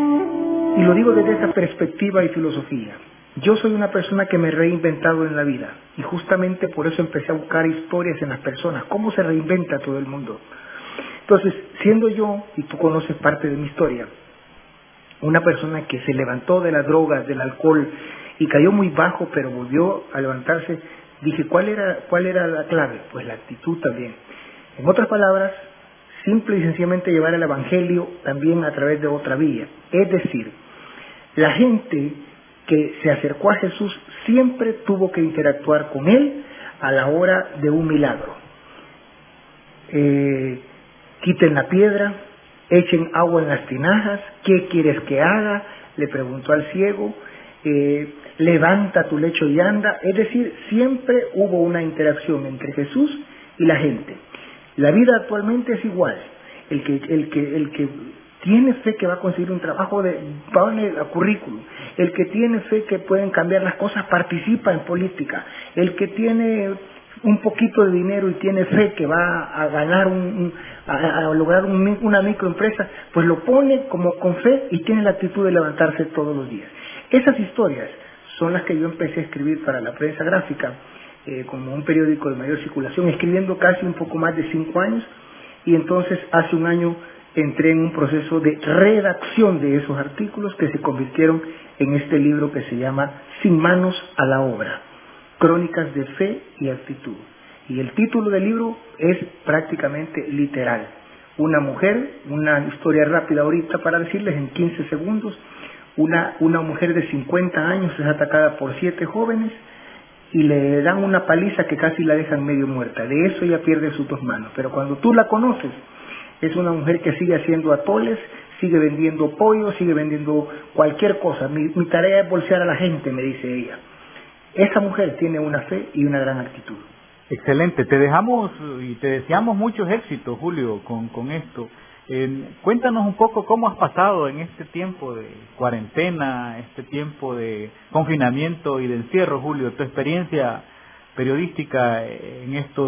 Y lo digo desde esa perspectiva y filosofía. Yo soy una persona que me he reinventado en la vida, y justamente por eso empecé a buscar historias en las personas, cómo se reinventa todo el mundo. Entonces, siendo yo, y tú conoces parte de mi historia, una persona que se levantó de las drogas, del alcohol, y cayó muy bajo, pero volvió a levantarse, dije, ¿cuál era, cuál era la clave? Pues la actitud también. En otras palabras, simple y sencillamente llevar el Evangelio también a través de otra vía. Es decir, la gente que se acercó a Jesús siempre tuvo que interactuar con Él a la hora de un milagro. Eh, quiten la piedra, echen agua en las tinajas, ¿qué quieres que haga?, le preguntó al ciego. Eh, levanta tu lecho y anda. Es decir, siempre hubo una interacción entre Jesús y la gente. La vida actualmente es igual. El que, el que, el que tiene fe que va a conseguir un trabajo, de, pone a currículum. El que tiene fe que pueden cambiar las cosas, participa en política. El que tiene un poquito de dinero y tiene fe que va a ganar, un, a, a lograr un, una microempresa, pues lo pone como con fe y tiene la actitud de levantarse todos los días. Esas historias son las que yo empecé a escribir para la prensa gráfica, Eh, como un periódico de mayor circulación, escribiendo casi un poco más de cinco años, y entonces hace un año entré en un proceso de redacción de esos artículos que se convirtieron en este libro que se llama Sin manos a la obra, Crónicas de Fe y Actitud. Y el título del libro es prácticamente literal. Una mujer, una historia rápida ahorita para decirles en quince segundos, una, una mujer de cincuenta años es atacada por siete jóvenes y le dan una paliza que casi la dejan medio muerta. De eso ella pierde sus dos manos. Pero cuando tú la conoces, es una mujer que sigue haciendo atoles, sigue vendiendo pollo, sigue vendiendo cualquier cosa. Mi, mi tarea es bolsear a la gente, me dice ella. Esa mujer tiene una fe y una gran actitud. Excelente, te dejamos y te deseamos muchos éxitos, Julio, con, con esto. Eh, cuéntanos un poco cómo has pasado en este tiempo de cuarentena, este tiempo de confinamiento y de encierro, Julio, tu experiencia periodística en estos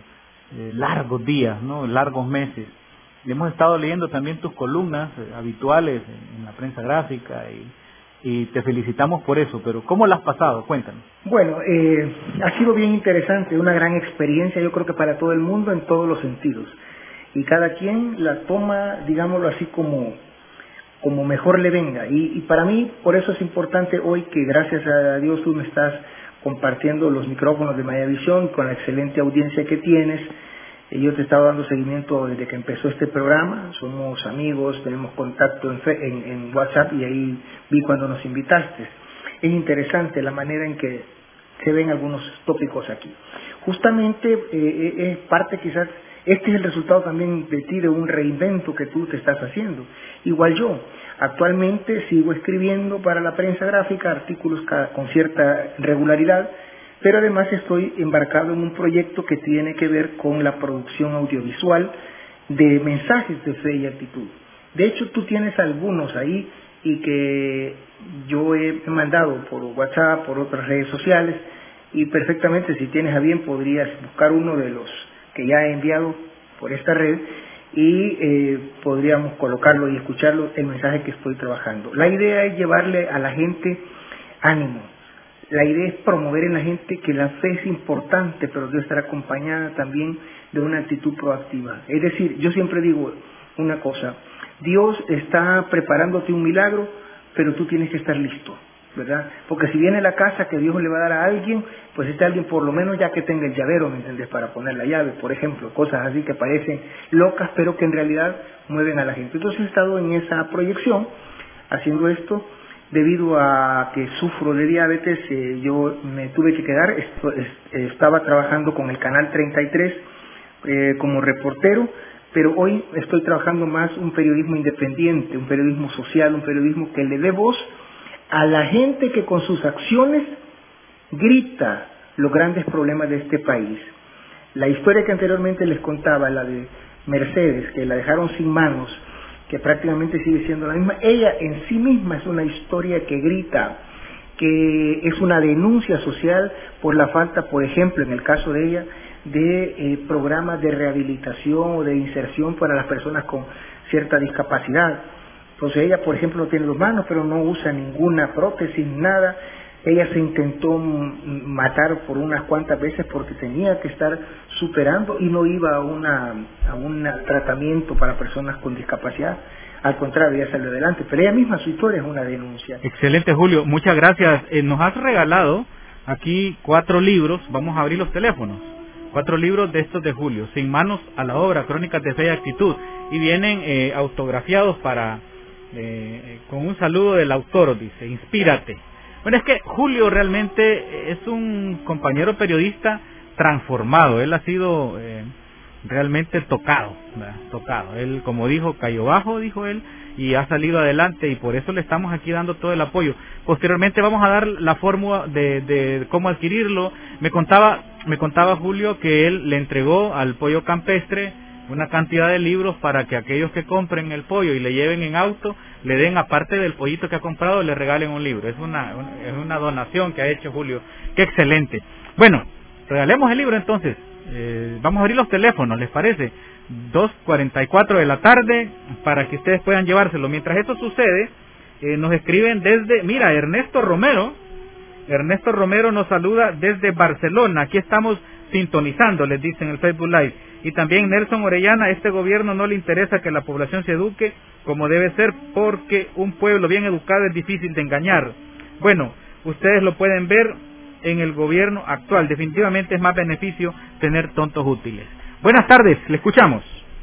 eh, largos días, ¿no? Largos meses. Hemos estado leyendo también tus columnas eh, habituales en, en la prensa gráfica y y te felicitamos por eso, pero ¿cómo la has pasado? Cuéntanos. Bueno, eh, ha sido bien interesante, una gran experiencia, yo creo que para todo el mundo en todos los sentidos. Y cada quien la toma, digámoslo así, como, como mejor le venga. Y, y para mí, por eso es importante hoy que gracias a Dios tú me estás compartiendo los micrófonos de Mayavisión con la excelente audiencia que tienes. Yo te he estado dando seguimiento desde que empezó este programa, somos amigos, tenemos contacto en, en, en WhatsApp y ahí vi cuando nos invitaste. Es interesante la manera en que se ven algunos tópicos aquí. Justamente eh, es parte quizás, este es el resultado también de ti, de un reinvento que tú te estás haciendo. Igual yo, actualmente sigo escribiendo para la prensa gráfica artículos con cierta regularidad, pero además estoy embarcado en un proyecto que tiene que ver con la producción audiovisual de mensajes de fe y actitud. De hecho, tú tienes algunos ahí y que yo he mandado por WhatsApp, por otras redes sociales, y perfectamente si tienes a bien podrías buscar uno de los que ya he enviado por esta red y eh, podríamos colocarlo y escucharlo, el mensaje que estoy trabajando. La idea es llevarle a la gente ánimo. La idea es promover en la gente que la fe es importante, pero debe estar acompañada también de una actitud proactiva. Es decir, yo siempre digo una cosa, Dios está preparándote un milagro, pero tú tienes que estar listo, ¿verdad? Porque si viene la casa que Dios le va a dar a alguien, pues este alguien por lo menos ya que tenga el llavero, ¿me entiendes? Para poner la llave, por ejemplo, cosas así que parecen locas, pero que en realidad mueven a la gente. Entonces he estado en esa proyección, haciendo esto. Debido a que sufro de diabetes, eh, yo me tuve que quedar, esto, es, estaba trabajando con el Canal treinta y tres eh, como reportero, pero hoy estoy trabajando más un periodismo independiente, un periodismo social, un periodismo que le dé voz a la gente que con sus acciones grita los grandes problemas de este país. La historia que anteriormente les contaba, la de Mercedes, que la dejaron sin manos, que prácticamente sigue siendo la misma, ella en sí misma es una historia que grita, que es una denuncia social por la falta, por ejemplo, en el caso de ella, de eh, programas de rehabilitación o de inserción para las personas con cierta discapacidad. Entonces ella, por ejemplo, no tiene dos manos, pero no usa ninguna prótesis, nada. Ella se intentó matar por unas cuantas veces porque tenía que estar superando y no iba a una a un tratamiento para personas con discapacidad. Al contrario, ella salió adelante. Pero ella misma, su historia es una denuncia. Excelente, Julio. Muchas gracias. Eh, nos has regalado aquí cuatro libros. Vamos a abrir los teléfonos. Cuatro libros de estos de Julio. Sin manos a la obra, Crónicas de Fe y Actitud. Y vienen eh, autografiados para eh, con un saludo del autor, dice, inspírate. Bueno, es que Julio realmente es un compañero periodista transformado. Él ha sido eh, realmente tocado, ¿verdad? Tocado. Él, como dijo, cayó bajo, dijo él, y ha salido adelante, y por eso le estamos aquí dando todo el apoyo. Posteriormente vamos a dar la fórmula de, de cómo adquirirlo. Me contaba, me contaba Julio que él le entregó al Pollo Campestre una cantidad de libros para que aquellos que compren el pollo y le lleven en auto, le den, aparte del pollito que ha comprado, le regalen un libro. Es una, una, es una donación que ha hecho Julio. ¡Qué excelente! Bueno, regalemos el libro entonces. Eh, vamos a abrir los teléfonos, ¿les parece? dos cuarenta y cuatro de la tarde para que ustedes puedan llevárselo. Mientras esto sucede, eh, nos escriben desde, mira, Ernesto Romero, Ernesto Romero nos saluda desde Barcelona. Aquí estamos sintonizando, les dicen en el Facebook Live. Y también Nelson Orellana, este gobierno no le interesa que la población se eduque como debe ser, porque un pueblo bien educado es difícil de engañar. Bueno, ustedes lo pueden ver en el gobierno actual. Definitivamente es más beneficio tener tontos útiles. Buenas tardes, le escuchamos.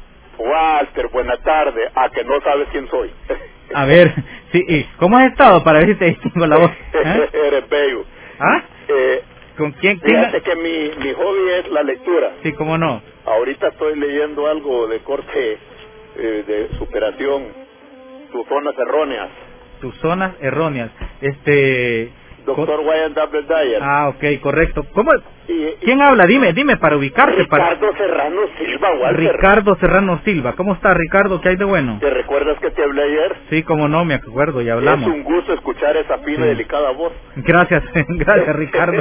Walter, buenas tardes. A que no sabes quién soy. A ver, sí, ¿cómo has estado para ver si te distingo la voz? ¿Eh? Eres bello. ¿Ah? Eh, ¿Con quién? Fíjate que mi, mi hobby es la lectura. Sí, cómo no. Ahorita estoy leyendo algo de corte eh, de superación. Tus zonas erróneas. Tus zonas erróneas. Este... Doctor Wayne W. Dyer. Ah, ok, correcto. ¿Cómo? Y, ¿Quién y, habla? Dime, dime para ubicarte. Ricardo para... Serrano Silva, Walter. Ricardo Serrano Silva. ¿Cómo está, Ricardo? ¿Qué hay de bueno? ¿Te recuerdas que te hablé ayer? Sí, cómo no, me acuerdo, ya hablamos. Es un gusto escuchar esa fina sí. y delicada voz. Gracias, gracias, Ricardo.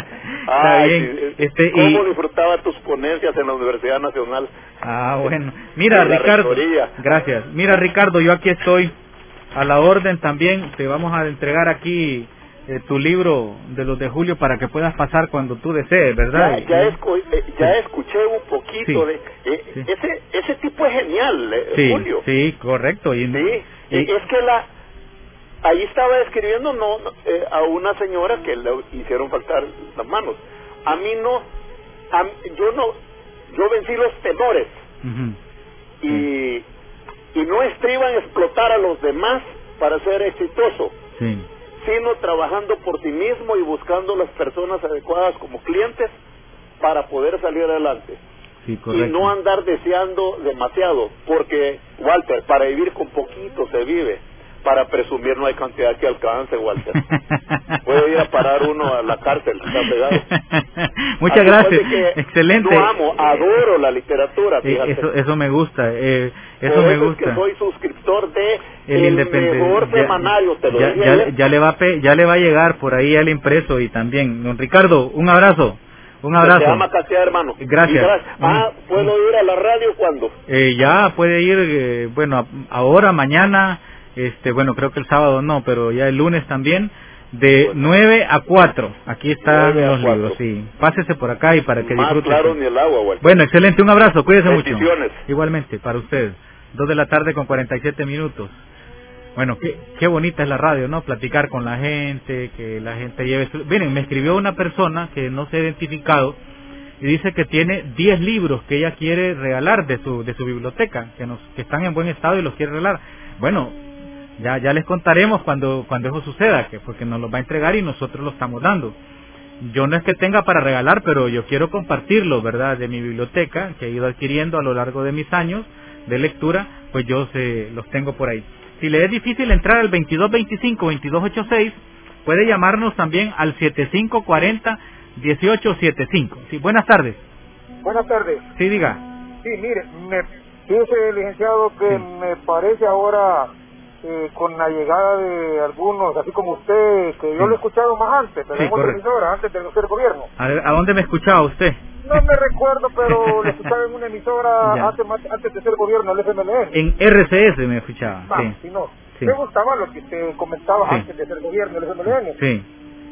Está Ay, bien. Este, ¿Cómo y... disfrutaba tus ponencias en la Universidad Nacional? Ah, bueno. Mira, Ricardo. Gracias. Mira, Ricardo, yo aquí estoy a la orden también. Te vamos a entregar aquí Eh, tu libro de los de Julio para que puedas pasar cuando tú desees, ¿verdad? Ya, ya, escu eh, ya sí. escuché un poquito sí. de... Eh, sí. ese ese tipo es genial, eh, sí, Julio. Sí, correcto. Y, sí, y, y es que la... Ahí estaba escribiendo no, no eh, a una señora que le hicieron faltar las manos. A mí no... A, yo no... Yo vencí los temores. Uh-huh. Y, sí. y no estriba en explotar a los demás para ser exitoso. Sí. Sino trabajando por sí mismo y buscando las personas adecuadas como clientes para poder salir adelante. Sí, correcto. Y no andar deseando demasiado, porque, Walter, para vivir con poquito se vive, para presumir no hay cantidad que alcance, Walter. Puede ir a parar uno a la cárcel, está pegado. Muchas Así gracias, que excelente. Yo amo, adoro la literatura, fíjate. Eh, eso, eso me gusta, eh, eso Por me eso gusta. Es que soy suscriptor de el, el mejor ya, semanario, te lo ya, dije ya, ayer. ya le va a pe ya le va a llegar por ahí el impreso y también. Don Ricardo, un abrazo. Un abrazo. Se llama Catea, hermano. Gracias. gracias. Ah, ¿puedo ir a la radio cuándo? Eh, ya puede ir, eh, bueno, ahora, mañana, este, bueno, creo que el sábado no, pero ya el lunes también, de bueno. nueve a cuatro. Aquí están los libros, sí. Pásese por acá y para que Más disfrute. Claro ni el agua, güey. Bueno, excelente, un abrazo, cuídese mucho. Bendiciones. Igualmente, para usted. Dos de la tarde con cuarenta y siete minutos. Bueno, qué, qué bonita es la radio, ¿no? Platicar con la gente, que la gente lleve... Su... Miren, me escribió una persona que no se ha identificado y dice que tiene diez libros que ella quiere regalar de su de su biblioteca, que nos que están en buen estado y los quiere regalar. Bueno, ya ya les contaremos cuando cuando eso suceda, que porque nos los va a entregar y nosotros lo estamos dando. Yo no es que tenga para regalar, pero yo quiero compartirlo, ¿verdad? De mi biblioteca, que he ido adquiriendo a lo largo de mis años de lectura, pues yo se, los tengo por ahí. Si le es difícil entrar al veintidós veinticinco veintidós ochenta y seis, puede llamarnos también al setenta y cinco cuarenta dieciocho setenta y cinco. Sí, buenas tardes. Buenas tardes. Sí, diga. Sí, mire, me dice, licenciado, que sí. me parece ahora eh, con la llegada de algunos, así como usted, que yo sí. lo he escuchado más antes, pero sí, en otra emisora, antes de ser gobierno. A, ver, ¿a dónde me escuchaba usted? No me recuerdo, pero le escuchaba en una emisora antes, antes de ser gobierno, el F M L N. En R C S me escuchaba. Ah, sí. Si no. Sí. Me gustaba lo que te comentaba sí. antes de ser gobierno, el F M L N. Sí.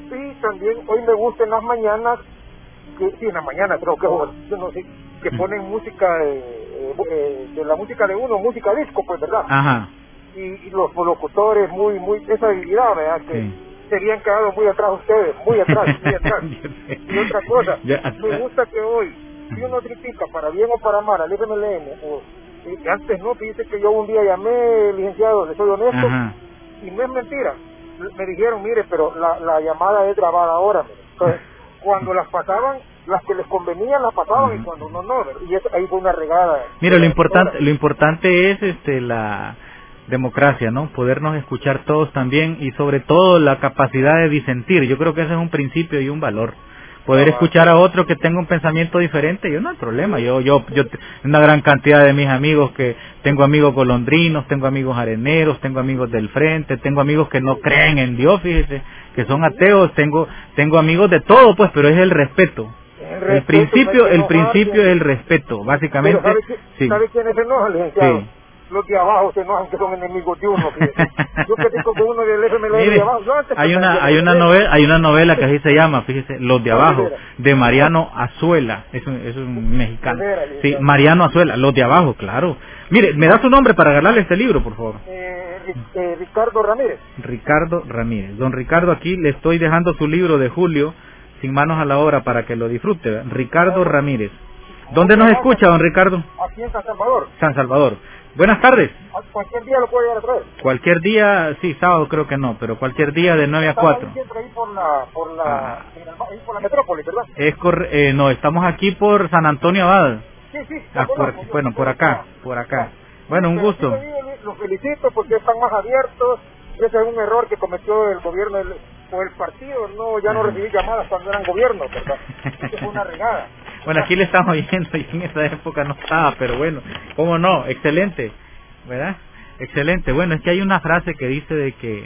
Y también hoy me gusta en las mañanas, que sí, en la mañana creo que, yo no sé, que ponen música, eh, eh, de la música de uno, música disco, pues, ¿verdad? Ajá. Y, y los locutores, muy, muy, esa habilidad, ¿verdad? Que sí. se habían quedado muy atrás ustedes, muy atrás, muy atrás. Y otra cosa, ya, me gusta que hoy, si uno critica para bien o para mal al F M L N, o, y antes no, fíjese que yo un día llamé, licenciado, le soy honesto, ajá. y no es mentira. Me dijeron, mire, pero la, la llamada es grabada ahora. Entonces, cuando las pasaban, las que les convenían las pasaban, uh-huh. y cuando no, no. Y eso, ahí fue una regada. Mira, lo importante, lo importante es este la democracia, ¿no? Podernos escuchar todos también y sobre todo la capacidad de disentir. Yo creo que ese es un principio y un valor. Poder ah, escuchar a otro que tenga un pensamiento diferente, yo no hay problema. Yo, yo, yo, una gran cantidad de mis amigos que tengo amigos golondrinos, tengo amigos areneros, tengo amigos del frente, tengo amigos que no creen en Dios, fíjese, que son ateos, tengo, tengo amigos de todo, pues, pero es el respeto. El, respeto, el principio, el principio es el respeto, básicamente. Pero ¿sabe, sí. ¿sabe quién es enoja, licenciado? Sí. los de abajo se enojan que son enemigos de uno. Fíjese. Yo que digo que uno del F M L N de abajo. Yo antes hay una hay una novela hay una novela que así se llama, fíjese, Los de Abajo, de Mariano Azuela, es un, es un mexicano. Sí, Mariano Azuela, Los de Abajo, claro. Mire, me da su nombre para regalarle este libro, por favor. Eh, eh, Ricardo Ramírez. Ricardo Ramírez. Don Ricardo, aquí le estoy dejando su libro de Julio, Sin manos a la obra, para que lo disfrute. ¿Verdad? Ricardo Ramírez. ¿Dónde nos escucha, don Ricardo? Aquí en San Salvador. San Salvador. Buenas tardes. Cualquier día lo puede llegar a traer. Cualquier día, sí, sábado creo que no, pero cualquier día de nueve a cuatro. Ahí siempre ahí por la, por la, ah. ahí por la metrópoli, ¿verdad? Es cor eh, no, estamos aquí por San Antonio Abad. Sí, sí. Ah, por, bueno, por acá, por acá. Bueno, un gusto. Los felicito porque están más abiertos. Ese es un error que cometió el gobierno del, o el partido. No, ya no recibí llamadas cuando eran gobierno, ¿verdad? Eso fue una regada. Bueno, aquí le estamos oyendo y en esa época no estaba, pero bueno, cómo no, excelente, ¿verdad? Excelente. Bueno, es que hay una frase que dice de que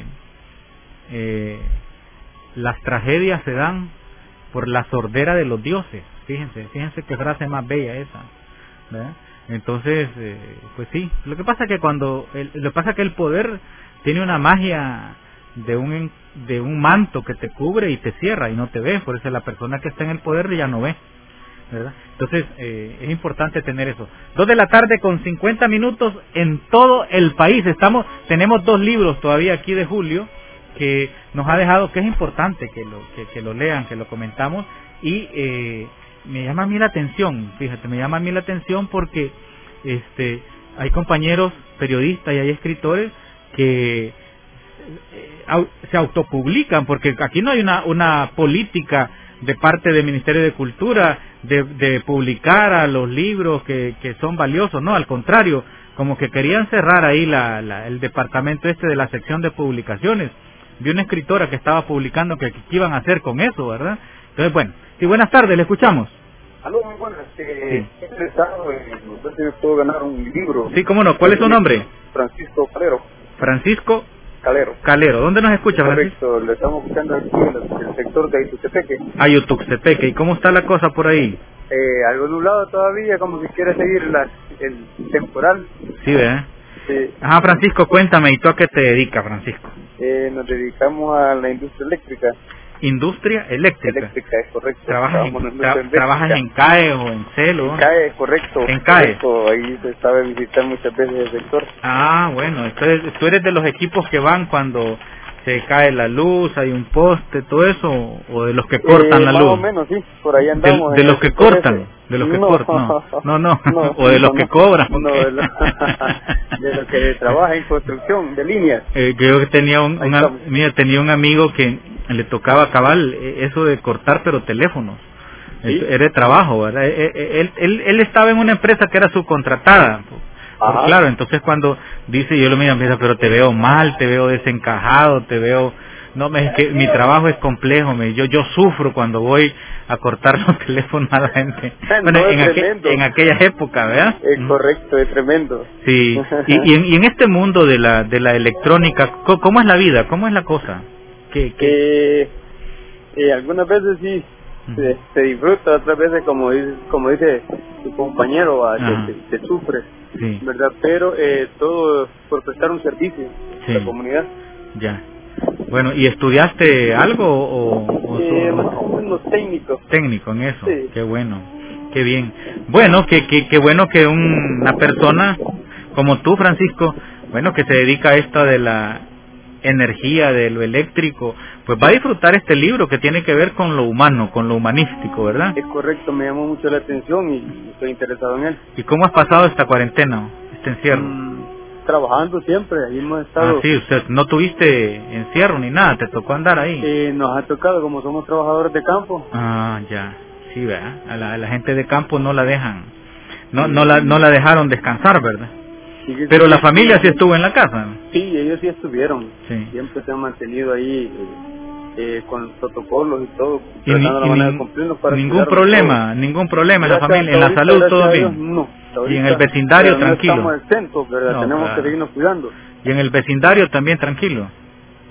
eh, las tragedias se dan por la sordera de los dioses. Fíjense, fíjense qué frase más bella esa, ¿verdad? Entonces, eh, pues sí, lo que pasa es que cuando, el, lo que pasa es que el poder tiene una magia de un de un manto que te cubre y te cierra y no te ve, por eso la persona que está en el poder ya no ve, ¿verdad? Entonces, eh, es importante tener eso. Dos de la tarde con cincuenta minutos en todo el país. Estamos, tenemos dos libros todavía aquí de Julio que nos ha dejado, que es importante que lo que, que lo lean, que lo comentamos y eh, me llama a mí la atención, fíjate, me llama a mí la atención porque este hay compañeros periodistas y hay escritores que eh, se autopublican, porque aquí no hay una una política de parte del Ministerio de Cultura de, de publicar a los libros que, que son valiosos, no, al contrario, como que querían cerrar ahí la, la, el departamento este de la sección de publicaciones. Vi una escritora que estaba publicando que, que iban a hacer con eso, ¿verdad? Entonces, bueno, sí, buenas tardes, le escuchamos. Aló, muy buenas. Eh, sí. He pensado en no sé si me puedo ganar un libro. Sí, cómo no. ¿Cuál es su nombre? Francisco Calero. Francisco Calero. Calero. ¿Dónde nos escucha, Francisco? Correcto, le estamos buscando aquí en el sector de Ayutuxtepeque. Ayutuxtepeque. ¿Y cómo está la cosa por ahí? Eh, algo nublado todavía, como si quiere seguir la, el temporal. Sí, ¿verdad? Sí. Ajá, Francisco, cuéntame, ¿y tú a qué te dedicas, Francisco? Eh, nos dedicamos a la industria eléctrica. ¿Industria eléctrica? Eléctrica, es correcto. ¿Trabajas, en, tra ¿trabajas en C A E o en CELO? En C A E, correcto. En C A E. Correcto. Ahí se sabe visitar muchas veces el sector. Ah, bueno, entonces tú eres de los equipos que van cuando se cae la luz, hay un poste, todo eso, o de los que cortan eh, la más luz. Más o menos, sí, por ahí andamos. De, de los que cortan, ese. de los que no. cortan, no, no, no, no o de los no, que cobran. No, de, lo, de los que trabajan en construcción de líneas. Eh, creo que tenía un, una, mira, tenía un amigo que le tocaba cabal eso de cortar, pero teléfonos. ¿Sí? Era de trabajo, ¿verdad? Él, él, él, él estaba en una empresa que era subcontratada. Por, claro, entonces cuando dice, yo le miro, mira, pero te veo mal, te veo desencajado, te veo... No, me, es que mi trabajo es complejo, me, yo yo sufro cuando voy a cortar los teléfonos a la gente. Bueno, no, en, aquel, en aquella época, ¿verdad? Es correcto, es tremendo. Sí, y, y, en, y en este mundo de la de la electrónica, ¿cómo es la vida? ¿Cómo es la cosa? ¿Qué, qué? Eh, eh, algunas veces sí se, se disfruta, otras veces como dice, como dice tu compañero, se, se sufre, sí. ¿verdad? Pero eh, todo por prestar un servicio sí. a la comunidad. Ya. Bueno, ¿y estudiaste algo o, o eh, más o menos técnico? Técnico en eso, sí. Qué bueno, qué bien. Bueno, qué que, que bueno que un, una persona como tú, Francisco, bueno, que se dedica a esto de la energía, de lo eléctrico, pues va a disfrutar este libro que tiene que ver con lo humano, con lo humanístico, ¿verdad? Es correcto, me llamó mucho la atención y estoy interesado en él. ¿Y cómo has pasado esta cuarentena, este encierro? Mm. Trabajando siempre, ahí hemos estado. Ah, sí, usted no tuviste encierro ni nada, te tocó andar ahí. Eh, nos ha tocado, como somos trabajadores de campo. Ah, ya, sí, ¿verdad? A la, a la gente de campo no la dejan, no, sí. no la, no la dejaron descansar, ¿verdad? Sí, pero sí, la familia sí estuvo en la casa. Sí, ellos sí estuvieron. Sí. Siempre se han mantenido ahí eh, eh, con protocolos y todo. Y, ni, la y manera ni, de cumplirnos para ningún problema, todo. ningún problema en la familia, en la ahorita, salud todo bien. Dios, no. Ahorita, y en el vecindario no tranquilo. Estamos exentos, ¿verdad? No, tenemos claro. que seguirnos cuidando. Y en el vecindario también tranquilo.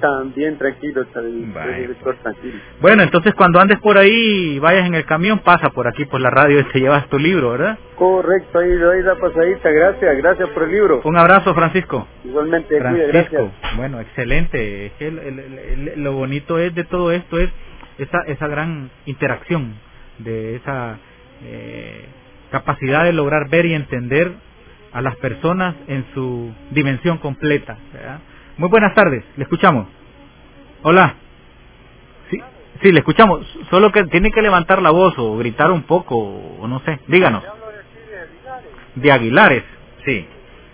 estaban bien tranquilos, tranquilos, tranquilos. Bueno, entonces cuando andes por ahí, vayas en el camión, pasa por aquí por la radio y te llevas tu libro, ¿verdad? Correcto, ahí doy la pasadita, gracias, gracias por el libro. Un abrazo, Francisco. Igualmente, Francisco, cuida, gracias. Bueno, excelente. Es que el, el, el, lo bonito es de todo esto es esa esa gran interacción, de esa eh, capacidad de lograr ver y entender a las personas en su dimensión completa, ¿verdad? Muy buenas tardes, le escuchamos. Hola. Sí, sí, le escuchamos. Solo que tiene que levantar la voz o gritar un poco, o no sé. Díganos. De Aguilares, sí.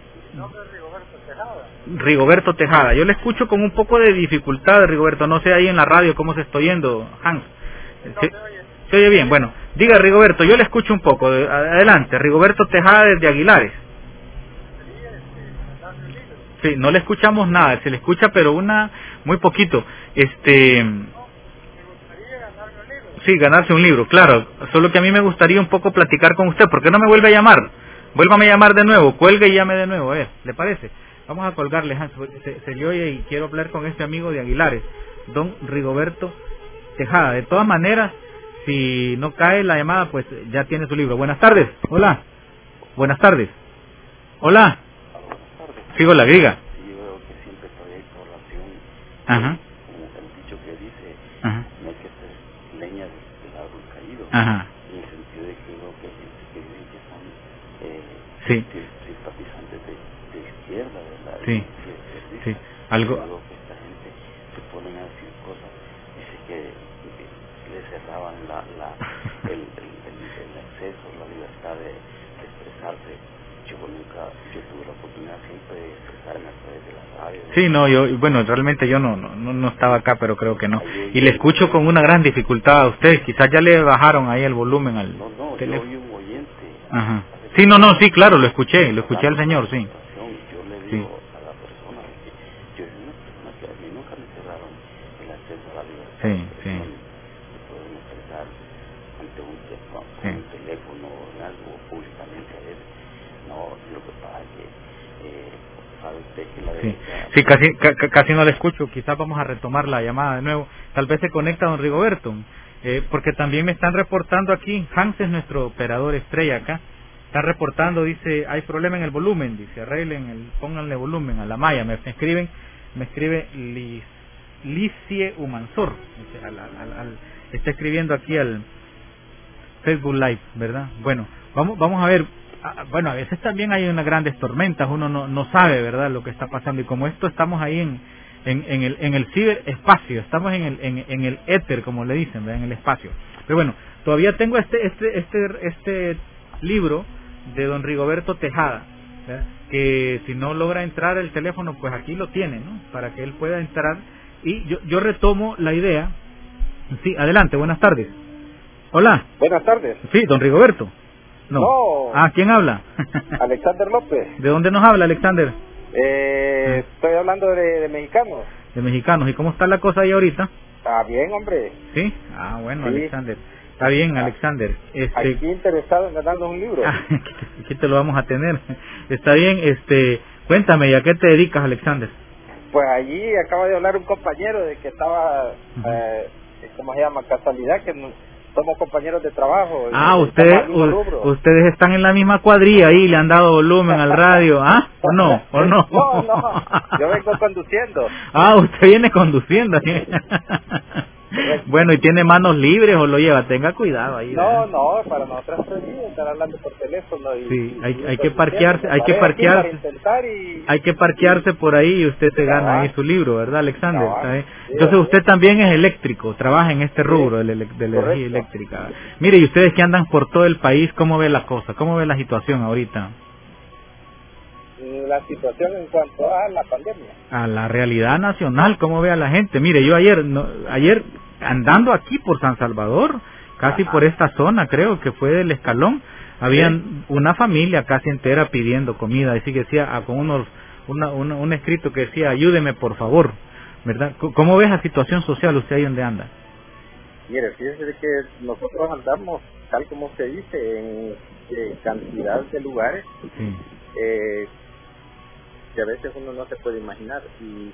Rigoberto Tejada. Yo le escucho con un poco de dificultad, Rigoberto. No sé ahí en la radio cómo se está oyendo, Hans. ¿Se, ¿Se oye bien? Bueno, diga, Rigoberto, yo le escucho un poco. Adelante, Rigoberto Tejada desde Aguilares. Sí, no le escuchamos nada, se le escucha pero una muy poquito. Este, sí, ganarse un libro, claro. Solo que a mí me gustaría un poco platicar con usted. ¿Por qué no me vuelve a llamar? Vuélvame a llamar de nuevo, cuelgue y llame de nuevo, eh, ¿le parece? Vamos a colgarle, Hans, se, se le oye y quiero hablar con este amigo de Aguilares, don Rigoberto Tejada. De todas maneras, si no cae la llamada, pues ya tiene su libro. Buenas tardes, hola. Buenas tardes. Hola. Sigo la griga. Sí, yo veo que siempre estoy ahí por la acción. Ajá. Como el dicho que dice, Ajá. no hay que ser leña del árbol caído. Ajá. En el sentido de que veo que hay gente que viven que son eh, sí. simpatizantes de, de izquierda, ¿verdad? Sí. Que, que sí. Algo. Yo veo que esta gente se ponen a decir cosas, dice que, que le cerraban la, la, el, el, el, el acceso, la libertad de, de expresarse. Yo nunca, yo tuve la oportunidad siempre de expresarme a través de la radio. Sí, no, yo, bueno, realmente yo no, no, no estaba acá, pero creo que no. Y le escucho con una gran dificultad a usted. Quizás ya le bajaron ahí el volumen al no, no, teléfono. Yo oí un oyente. Ajá. Sí, no, no, sí, claro, lo escuché, lo escuché al señor, sí. Yo le digo sí. a la persona que yo soy una persona que a mí nunca me cerraron el acceso a la libertad. Sí, sí. Se pueden expresar ante un, ante sí. un teléfono o en algo públicamente a veces. No, lo que pasa es que, eh, sabe usted que la sí, sí casi, ca, casi no le escucho. Quizás vamos a retomar la llamada de nuevo. Tal vez se conecta don Rigoberto, eh, porque también me están reportando aquí, Hans es nuestro operador estrella acá, está reportando, dice, hay problema en el volumen, dice, arreglen, el, pónganle volumen a la malla, me, me escriben, me escribe Liz, Licie Humansor, dice, al, al, al, está escribiendo aquí al Facebook Live, ¿verdad? Bueno, vamos, vamos a ver. Bueno, a veces también hay unas grandes tormentas, uno no, no sabe, ¿verdad?, lo que está pasando. Y como esto estamos ahí en, en, en el en el ciberespacio, estamos en el en, en el éter, como le dicen, ¿verdad?, en el espacio. Pero bueno, todavía tengo este este este este libro de don Rigoberto Tejada, ¿verdad?, que si no logra entrar el teléfono, pues aquí lo tiene, ¿no?, para que él pueda entrar. Y yo yo retomo la idea. Sí, adelante, buenas tardes. Hola. Buenas tardes. Sí, don Rigoberto. No. no. Ah, ¿quién habla? Alexander López. ¿De dónde nos habla, Alexander? Eh, estoy hablando de, de mexicanos. De mexicanos. ¿Y cómo está la cosa ahí ahorita? Está bien, hombre. ¿Sí? Ah, bueno, sí. Alexander. Está bien, Alexander. Este... Aquí interesado en ganarnos un libro. Aquí te lo vamos a tener. Está bien, este... Cuéntame, ¿y a qué te dedicas, Alexander? Pues allí acaba de hablar un compañero de que estaba... Uh-huh. eh, ¿Cómo se llama? Casualidad que... No, somos compañeros de trabajo. Ah, ustedes ustedes están en la misma cuadrilla ahí, le han dado volumen al radio, ¿ah? ¿O no? ¿O no? No, no, yo vengo conduciendo. Ah, usted viene conduciendo. Bueno, ¿y tiene manos libres o lo lleva? Tenga cuidado ahí. No, no, para nosotros es estar hablando por teléfono. Y, sí, hay, y hay que parquearse, hay que parquearse. Y... Hay que parquearse por ahí y usted se gana ah, ahí su libro, ¿verdad, Alexander? Ah, entonces usted también es eléctrico, trabaja en este rubro de la, de la energía eléctrica. Mire, y ustedes que andan por todo el país, ¿cómo ve la cosa? ¿Cómo ve la situación ahorita? La situación en cuanto a la pandemia. A la realidad nacional, ¿cómo ve a la gente? Mire, yo ayer, no, ayer andando aquí por San Salvador, casi Ajá. por esta zona, creo que fue del Escalón, habían sí. una familia casi entera pidiendo comida, así que decía, ah, con unos, una, una, un escrito que decía, ayúdeme por favor, ¿verdad? ¿Cómo ves la situación social usted ahí donde anda? Mire, fíjese que nosotros andamos, tal como se dice, en eh, cantidad de lugares, sí. eh, que a veces uno no se puede imaginar, y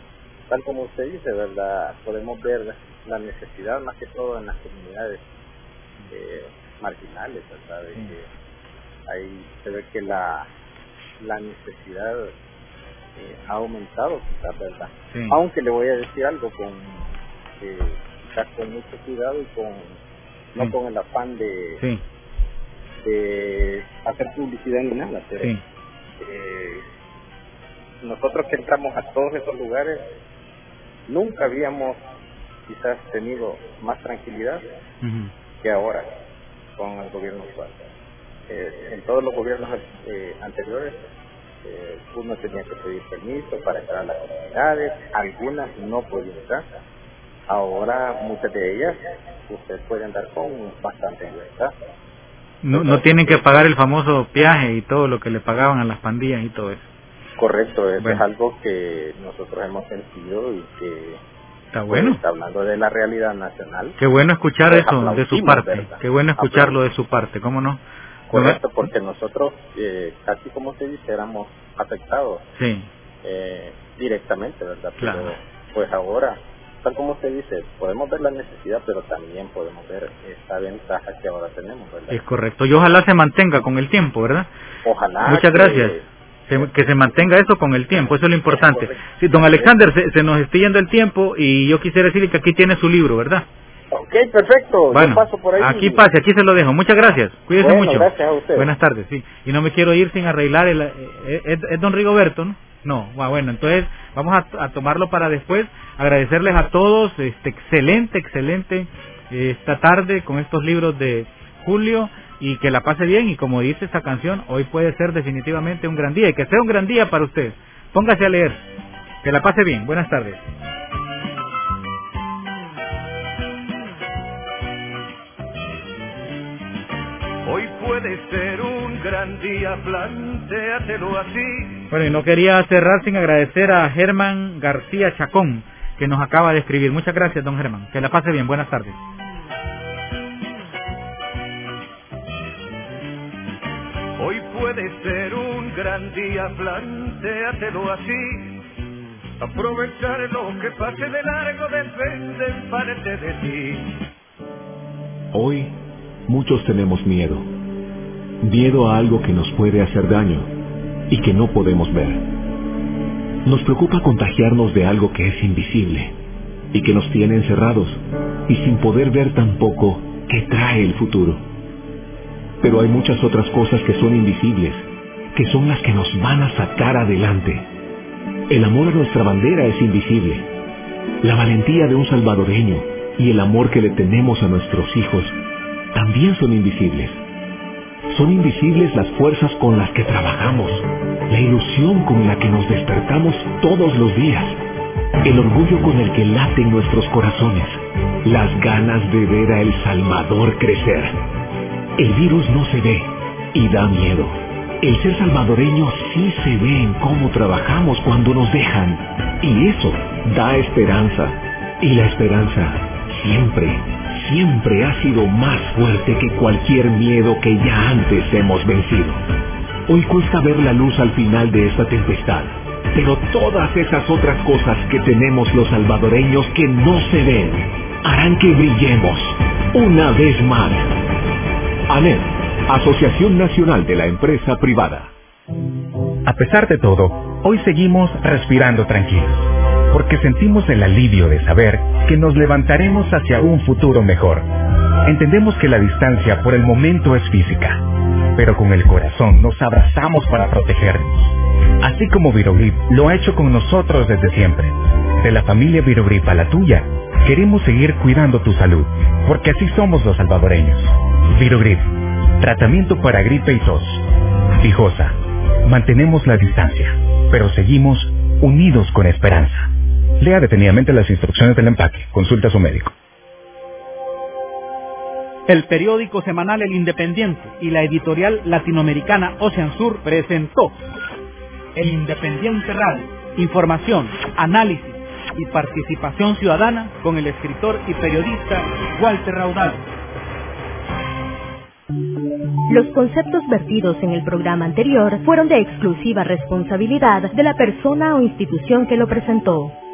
tal como usted dice, ¿verdad? Podemos ver la necesidad más que todo en las comunidades eh, marginales, ¿verdad? De que ahí se ve que la, la necesidad eh, ha aumentado, quizás, ¿verdad? Sí. Aunque le voy a decir algo con eh, quizás con mucho cuidado y con no sí. con el afán de, sí. de hacer publicidad ni nada, pero sí. eh, nosotros que entramos a todos esos lugares nunca habíamos quizás tenido más tranquilidad uh-huh. que ahora con el gobierno actual. Eh, en todos los gobiernos eh, anteriores eh, uno tenía que pedir permiso para entrar a las comunidades, algunas no podían entrar. Ahora muchas de ellas usted puede andar con bastante libertad. No, no tienen que pagar el famoso peaje y todo lo que le pagaban a las pandillas y todo eso. Correcto, eso bueno. es algo que nosotros hemos sentido y que está bueno. Pues, está hablando de la realidad nacional. Qué bueno escuchar pues eso de su parte. ¿Verdad? Qué bueno escucharlo de su parte, ¿cómo no? Correcto, porque nosotros eh, casi como se dice éramos afectados sí. eh, directamente, ¿verdad? Claro. Pero pues ahora, tal como usted dice, podemos ver la necesidad, pero también podemos ver esta ventaja que ahora tenemos, ¿verdad? Es correcto, y ojalá se mantenga con el tiempo, ¿verdad? Ojalá. Muchas que, gracias. Se, que se mantenga eso con el tiempo, eso es lo importante. Sí, don Alexander, se, se nos está yendo el tiempo y yo quisiera decirle que aquí tiene su libro, ¿verdad? Ok, perfecto. Bueno, yo paso por ahí. Aquí pase, aquí se lo dejo. Muchas gracias. Cuídese bueno, mucho. Gracias a usted. Buenas tardes, sí. Y no me quiero ir sin arreglar el... Eh, es, es don Rigoberto, ¿no? No, bueno, entonces vamos a, a tomarlo para después. Agradecerles a todos, este excelente, excelente eh, esta tarde con estos libros de Julio y que la pase bien y como dice esta canción, hoy puede ser definitivamente un gran día y que sea un gran día para usted. Póngase a leer. Que la pase bien. Buenas tardes. Hoy puede ser un gran día, plantéatelo así. Bueno, y no quería cerrar sin agradecer a Germán García Chacón, que nos acaba de escribir. Muchas gracias, don Germán. Que la pase bien. Buenas tardes. Hoy puede ser un gran día, plantéatelo así. Aprovechar lo que pase de largo depende en parte de ti. Hoy muchos tenemos miedo, miedo a algo que nos puede hacer daño y que no podemos ver. Nos preocupa contagiarnos de algo que es invisible y que nos tiene encerrados y sin poder ver tampoco qué trae el futuro. Pero hay muchas otras cosas que son invisibles, que son las que nos van a sacar adelante. El amor a nuestra bandera es invisible. La valentía de un salvadoreño y el amor que le tenemos a nuestros hijos también son invisibles. Son invisibles las fuerzas con las que trabajamos, la ilusión con la que nos despertamos todos los días, el orgullo con el que laten nuestros corazones, las ganas de ver a El Salvador crecer. El virus no se ve y da miedo. El ser salvadoreño sí se ve en cómo trabajamos cuando nos dejan. Y eso da esperanza. Y la esperanza siempre, siempre ha sido más fuerte que cualquier miedo que ya antes hemos vencido. Hoy cuesta ver la luz al final de esta tempestad, pero todas esas otras cosas que tenemos los salvadoreños que no se ven, harán que brillemos una vez más. ANEP, Asociación Nacional de la Empresa Privada. A pesar de todo, hoy seguimos respirando tranquilos, porque sentimos el alivio de saber que nos levantaremos hacia un futuro mejor. Entendemos que la distancia por el momento es física, pero con el corazón nos abrazamos para protegernos. Así como Virogrip lo ha hecho con nosotros desde siempre. De la familia Virogrip a la tuya, queremos seguir cuidando tu salud, porque así somos los salvadoreños. Virogrip, tratamiento para gripe y tos. Fijosa, mantenemos la distancia, pero seguimos unidos con esperanza. Lea detenidamente las instrucciones del empaque. Consulta a su médico. El periódico semanal El Independiente y la editorial latinoamericana Ocean Sur presentó El Independiente Radio. Información, análisis y participación ciudadana con el escritor y periodista Walter Raudal. Los conceptos vertidos en el programa anterior fueron de exclusiva responsabilidad de la persona o institución que lo presentó.